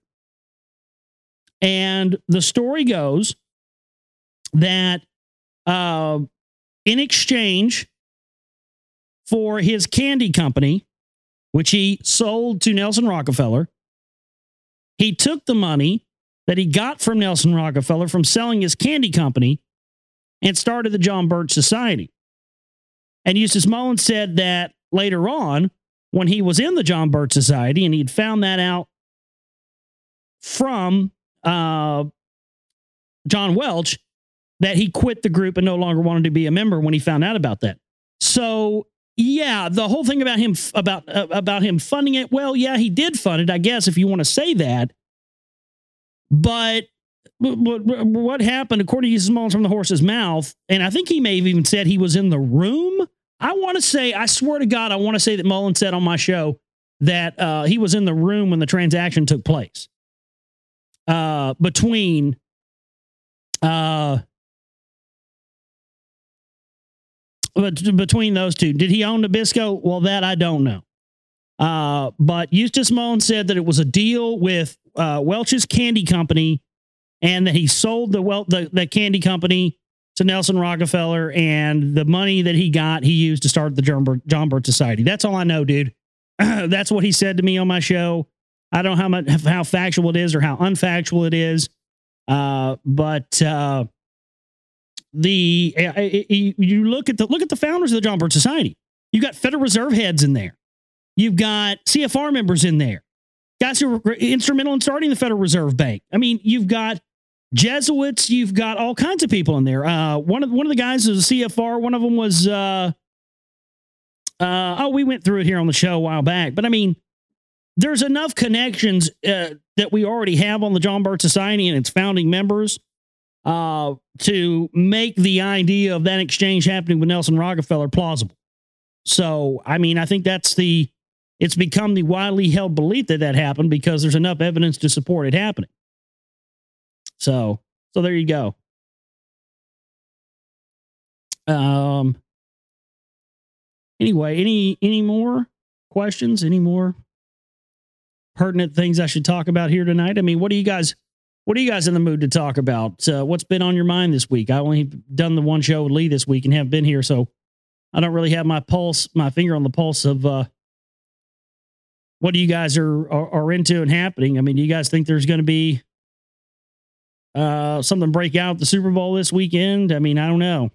And the story goes that in exchange for his candy company, which he sold to Nelson Rockefeller, he took the money that he got from Nelson Rockefeller from selling his candy company and started the John Birch Society. And Eustace Mullins said that later on, when he was in the John Birch Society, and he'd found that out from John Welch, that he quit the group and no longer wanted to be a member when he found out about that. So, yeah, the whole thing about him about him funding it, well, yeah, he did fund it, I guess, if you want to say that. But what happened, according to Eustace Mullins from the horse's mouth, and I think he may have even said he was in the room. I swear to God, I want to say that Mullins said on my show that he was in the room when the transaction took place between those two. Did he own Nabisco? Well, that I don't know. But Eustace Mullins said that it was a deal with Welch's candy company, and that he sold the candy company to Nelson Rockefeller, and the money that he got, he used to start the John Birch Society. That's all I know, dude. That's what he said to me on my show. I don't know how factual it is or how unfactual it is. But you look at the founders of the John Birch Society. You got Federal Reserve heads in there. You've got CFR members in there, guys who were instrumental in starting the Federal Reserve Bank. I mean, you've got Jesuits. You've got all kinds of people in there. One of the guys was a CFR. One of them was we went through it here on the show a while back. But I mean, there's enough connections that we already have on the John Birch Society and its founding members to make the idea of that exchange happening with Nelson Rockefeller plausible. So, I mean, I think it's become the widely held belief that happened because there's enough evidence to support it happening. So there you go. Anyway, any more questions? Any more pertinent things I should talk about here tonight? I mean, what are you guys in the mood to talk about? What's been on your mind this week? I only done the one show with Lee this week and haven't been here, so I don't really have my finger on the pulse of what you guys are into and happening. I mean, do you guys think there's going to be something break out at the Super Bowl this weekend? I mean, I don't know.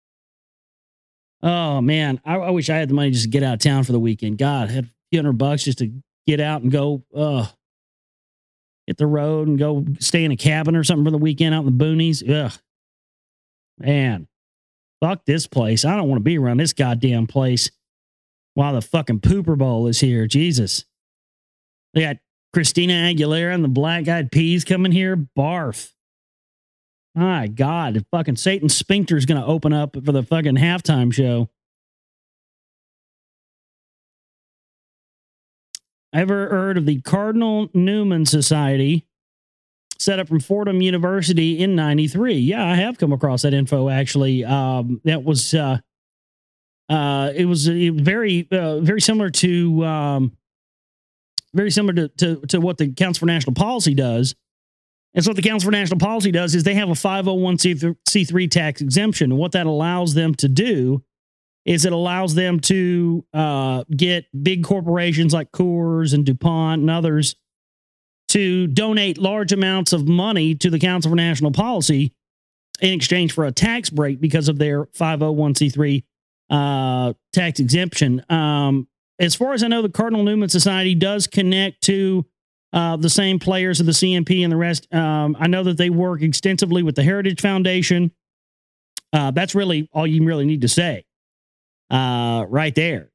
Oh man, I wish I had the money just to get out of town for the weekend. God, I had a few $100 just to get out and go hit the road and go stay in a cabin or something for the weekend out in the boonies. Ugh, man, fuck this place. I don't want to be around this goddamn place while the fucking Pooper Bowl is here. Jesus. They got Christina Aguilera and the Black Eyed Peas coming here. Barf. My God, the fucking Satan Sphincter is going to open up for the fucking halftime show. ever heard of the Cardinal Newman Society, set up from Fordham University in 93? Yeah, I have come across that info, actually. That was, it was very similar to, very similar to what the Council for National Policy does. And so what the Council for National Policy does is they have a 501c3 tax exemption. And what that allows them to do is it allows them to get big corporations like Coors and DuPont and others to donate large amounts of money to the Council for National Policy in exchange for a tax break because of their 501c3 tax exemption. As far as I know, the Cardinal Newman Society does connect to the same players of the CNP and the rest. I know that they work extensively with the Heritage Foundation. That's really all you really need to say right there.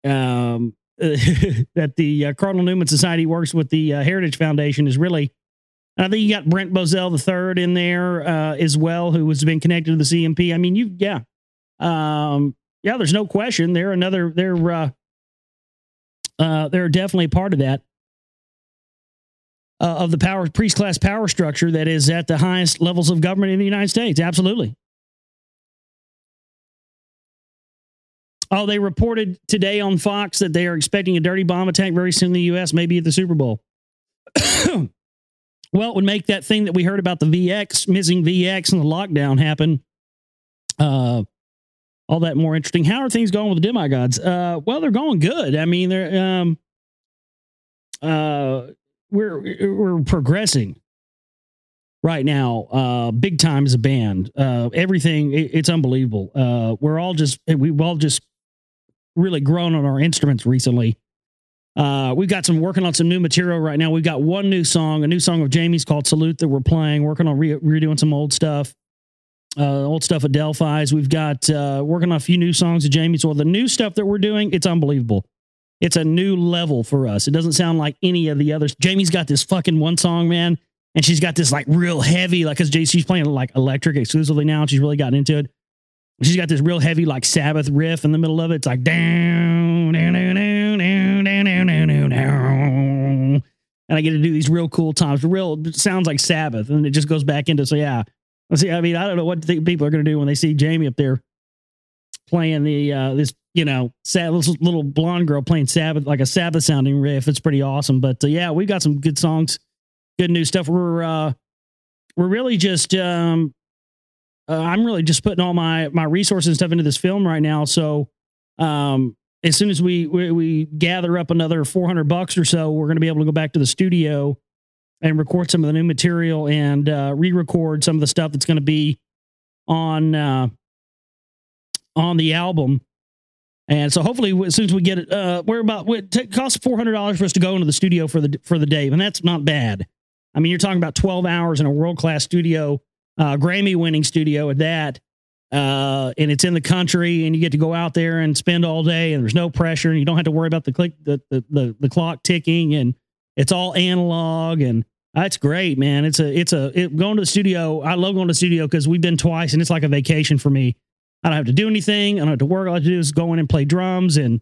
That the Cardinal Newman Society works with the Heritage Foundation is really, I think you got Brent Bozell III in there as well, who has been connected to the CNP. I mean, there's no question. They're definitely a part of that, of the priest class power structure that is at the highest levels of government in the United States. Absolutely. Oh, they reported today on Fox that they are expecting a dirty bomb attack very soon in the U.S., maybe at the Super Bowl. Well, it would make that thing that we heard about the missing VX and the lockdown happen all that more interesting. How are things going with the demigods? Well, they're going good. I mean, we're progressing right now, big time as a band. Everything, it's unbelievable. We've all just really grown on our instruments recently. We've got working on some new material right now. We've got a new song of Jamie's called Salute that we're playing, working on redoing some old stuff at Delphi's. We've got working on a few new songs of Jamie's. Well, the new stuff that we're doing, it's unbelievable. It's a new level for us. It doesn't sound like any of the others. Jamie's got this fucking one song, man, and she's got this like real heavy, like, cause she's playing like electric exclusively now, and she's really gotten into it. She's got this real heavy like Sabbath riff in the middle of it. It's like down, down, down, down, down, down, down, down, down. And I get to do these real cool times. It sounds like Sabbath, and it just goes back into, so yeah. See, I mean, I don't know what people are going to do when they see Jamie up there playing this, sad little blonde girl playing Sabbath, like a Sabbath sounding riff. It's pretty awesome. But yeah, we've got some good songs, good new stuff. We're really just, I'm really just putting all my resources and stuff into this film right now. So, as soon as we gather up another $400 or so, we're going to be able to go back to the studio and record some of the new material and re-record some of the stuff that's going to be on the album. And so hopefully as soon as we get it, it costs $400 for us to go into the studio for the day. And that's not bad. I mean, you're talking about 12 hours in a world-class studio, Grammy-winning studio at that. And it's in the country, and you get to go out there and spend all day, and there's no pressure, and you don't have to worry about the clock ticking, and it's all analog, and that's great, man. Going to the studio. I love going to the studio because we've been twice, and it's like a vacation for me. I don't have to do anything. I don't have to work. All I have to do is go in and play drums, and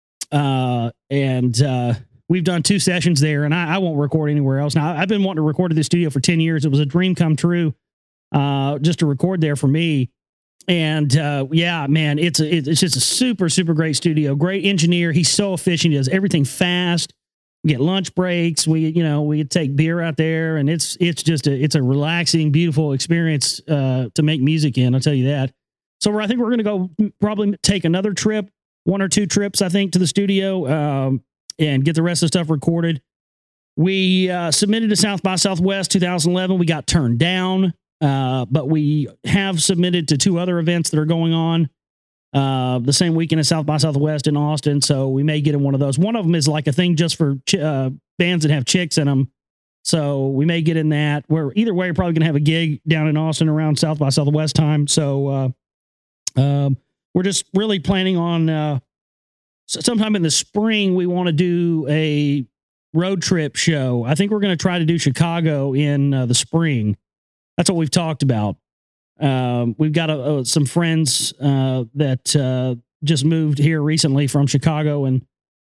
we've done 2 sessions there, and I won't record anywhere else. Now, I've been wanting to record at this studio for 10 years. It was a dream come true, just to record there for me. And yeah, man, it's just a super, super great studio. Great engineer. He's so efficient. He does everything fast. We get lunch breaks. We take beer out there, and it's a relaxing, beautiful experience to make music in. I'll tell you that. So I think we're going to go probably take another trip, 1 or 2 trips, I think, to the studio and get the rest of the stuff recorded. We submitted to South by Southwest 2011. We got turned down. But we have submitted to 2 other events that are going on the same weekend as South by Southwest in Austin. So we may get in one of those. One of them is like a thing just for bands that have chicks in them. So we may get in that. Where either way, we're probably going to have a gig down in Austin around South by Southwest time. So we're just really planning on sometime in the spring, we want to do a road trip show. I think we're going to try to do Chicago in the spring. That's what we've talked about. We've got some friends that just moved here recently from Chicago, and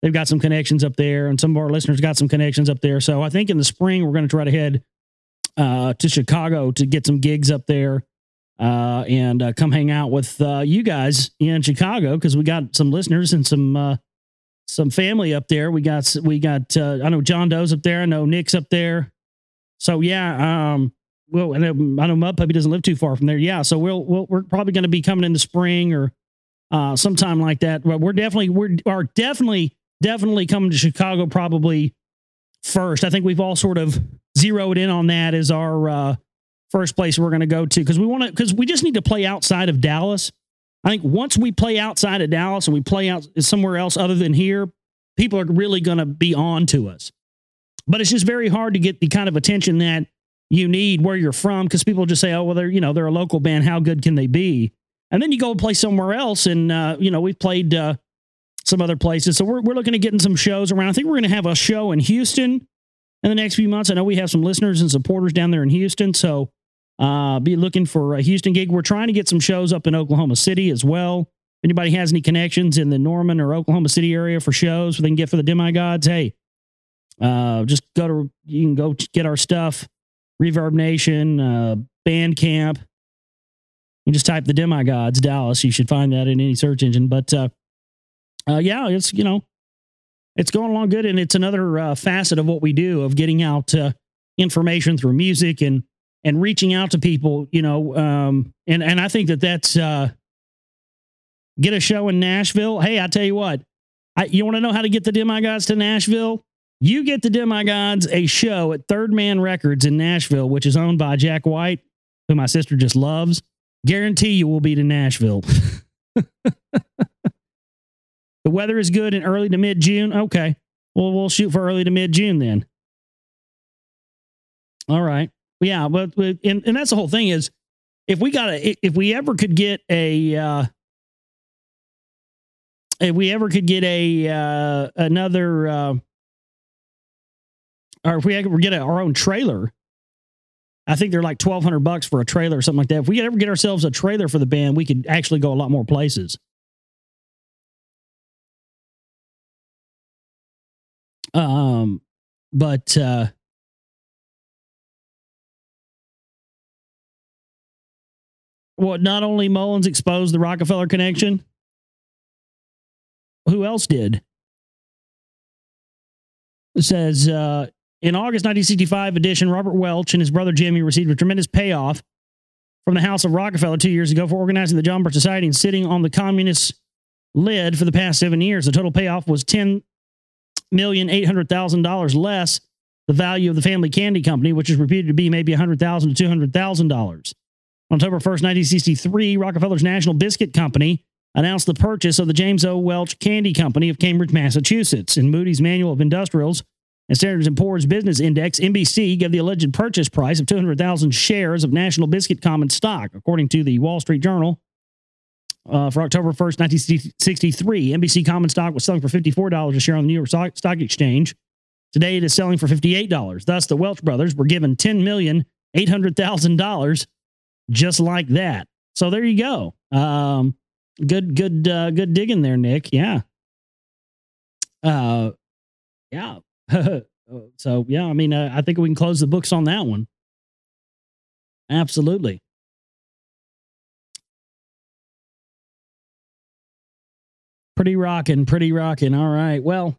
they've got some connections up there, and some of our listeners got some connections up there. So I think in the spring we're going to try to head to Chicago to get some gigs up there and come hang out with you guys in Chicago, because we got some listeners and some family up there. We got I know John Doe's up there. I know Nick's up there. So yeah, well, and I know Mud Puppy doesn't live too far from there. Yeah, so we're probably going to be coming in the spring or sometime like that. But we're definitely coming to Chicago probably first. I think we've all sort of zeroed in on that as our first place we're going to go to, because we just need to play outside of Dallas. I think once we play outside of Dallas and we play out somewhere else other than here, people are really going to be on to us. But it's just very hard to get the kind of attention that you need where you're from, because people just say, oh, well, they're a local band. How good can they be? And then you go play somewhere else. And, we've played some other places. So we're looking at getting some shows around. I think we're going to have a show in Houston in the next few months. I know we have some listeners and supporters down there in Houston. So be looking for a Houston gig. We're trying to get some shows up in Oklahoma City as well. If anybody has any connections in the Norman or Oklahoma City area for shows they can get for the Demigods, hey, just you can go get our stuff. Reverb Nation, Bandcamp. You just type the Demigods Dallas. You should find that in any search engine. But yeah, it's going along good, and it's another facet of what we do, of getting out information through music and reaching out to people. And I think that's get a show in Nashville. Hey, I tell you what, you want to know how to get the Demigods to Nashville? You get the Demigods a show at Third Man Records in Nashville, which is owned by Jack White, who my sister just loves. Guarantee you will be to Nashville. The weather is good in early to mid-June. Okay. Well, we'll shoot for early to mid-June then. All right. Yeah, but and that's the whole thing is, if we ever could get another or if we ever get our own trailer, I think they're like $1,200 for a trailer or something like that. If we ever get ourselves a trailer for the band, we could actually go a lot more places. But not only Mullins exposed the Rockefeller connection, who else did? It says, in August 1965 edition, Robert Welch and his brother Jimmy received a tremendous payoff from the House of Rockefeller 2 years ago for organizing the John Birch Society and sitting on the communist lid for the past 7 years. The total payoff was $10,800,000 less the value of the family candy company, which is reputed to be maybe $100,000 to $200,000. On October 1st, 1963, Rockefeller's National Biscuit Company announced the purchase of the James O. Welch Candy Company of Cambridge, Massachusetts. In Moody's Manual of Industrials and Standard & Poor's Business Index, NBC gave the alleged purchase price of 200,000 shares of National Biscuit common stock, according to the Wall Street Journal. For October 1st, 1963, NBC common stock was selling for $54 a share on the New York Stock Exchange. Today, it is selling for $58. Thus, the Welch brothers were given $10,800,000 just like that. So there you go. Good digging there, Nick. Yeah. Yeah. So yeah, I mean, I think we can close the books on that one. Absolutely. Pretty rocking. All right. Well,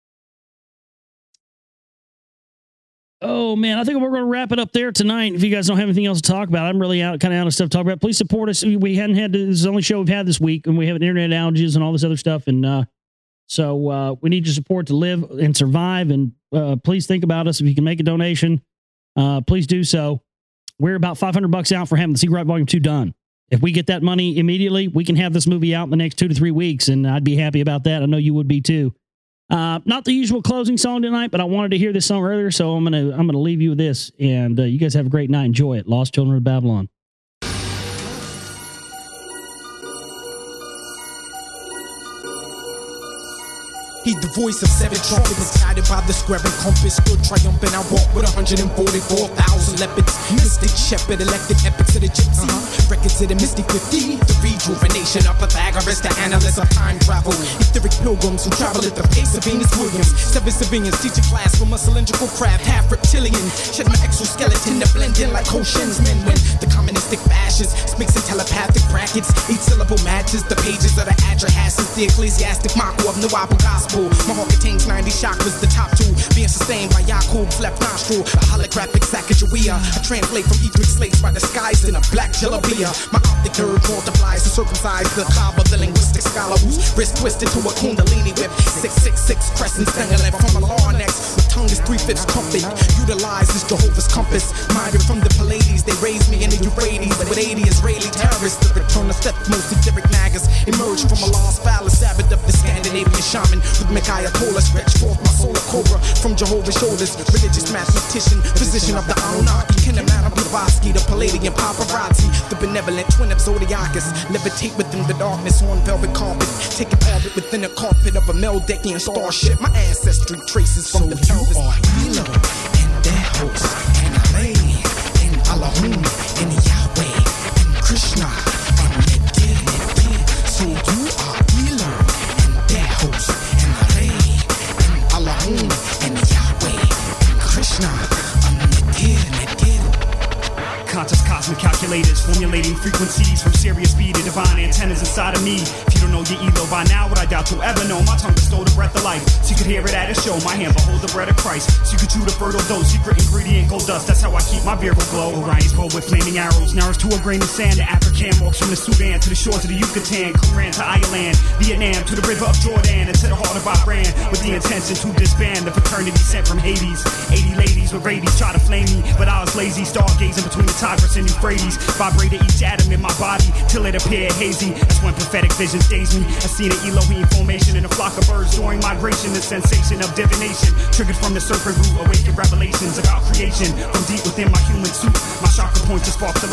oh man, I think we're going to wrap it up there tonight. If you guys don't have anything else to talk about, I'm really out of stuff to talk about. Please support us. We hadn't had this is the only show we've had this week, and we have internet outages and all this other stuff. And so we need your support to live and survive. And please think about us. If you can make a donation, please do so. We're about $500 out for having The Secret Right Volume 2 done. If we get that money immediately, we can have this movie out in the next 2 to 3 weeks, and I'd be happy about that. I know you would be too. Not the usual closing song tonight, but I wanted to hear this song earlier, so I'm gonna leave you with this, and you guys have a great night. Enjoy it. Lost Children of Babylon. Heed the voice of 7 trumpets, guided by the square and compass. Still triumphant, I walk with 144,000 leopards. Mystic shepherd, elected epics of the gypsy. Records of the mystic 50. The rejuvenation of Pythagoras, the analyst of time travel. Etheric pilgrims who travel at the pace of Venus Williams. 7 civilians teach a class from a cylindrical craft, half reptilian. Shed my exoskeleton to blend in like Hoshin's men. When the communistic fascists mix in telepathic brackets, 8-syllable matches, the pages of the Adrahasis, the ecclesiastic Mako of Nuwapu Gospel. My heart contains 90 chakras, the top 2 being sustained by Yakub's left nostril. A holographic Sacagawea. I translate from etheric slates by disguise in a black jalabia. My optic nerve multiplies to circumcise the Kaaba, the linguistic scholar whose wrist twisted to a Kundalini whip. 666 crescents dangling from a law next. My tongue is 3/5 trumpet, utilizes Jehovah's compass. Migrant from the Pallades, they raised me in the Euphrates with 80 Israeli terrorists. The return of most etheric nagas emerged from a lost phallus, Sabbath of the Scandinavian shaman. With Ayatollah, stretch forth my solar cobra from Jehovah's shoulders. Religious mathematician, physician of the Anunnaki, Kinemata Blavatsky, the Palladian paparazzi, the benevolent twin of Zodiacus. Levitate within the darkness on velvet carpet, taking orbit within the carpet of a Meldekian starship. My ancestry traces from the pelvis. You are Elohim and their host, and Alay, and Allahum, and Yahweh, and Krishna, and Nedir. So you are Elohim and their host, and Allahum, and Yahweh, and Krishna, Nedir. Conscious cosmic calculators formulating frequencies from serious speed to divine antennas inside of me. If you don't know your Elo by now, what I doubt you'll ever know. My tongue bestowed the breath of life, so you could hear it at a show. My hand behold the bread of Christ, so you could chew the fertile dose. Secret ingredient gold dust, that's how I keep my Virgo glow. Orion's bow with flaming arrows, nourished to a grain of sand. The African walks from the Sudan to the shores of the Yucatan, Quran to Ireland, Vietnam to the river of Jordan, and to the heart of Iran, with the intention to disband the fraternity sent from Hades. 80 ladies with rabies try to flame me, but I was lazy, stargazing between the Tigris and Euphrates. Vibrated each atom in my body till it appeared hazy. That's when prophetic visions daze me. I seen an Elohim formation in a flock of birds during migration. The sensation of divination triggered from the serpent root, awakened revelations about creation from deep within my human suit. My chakra points to spark the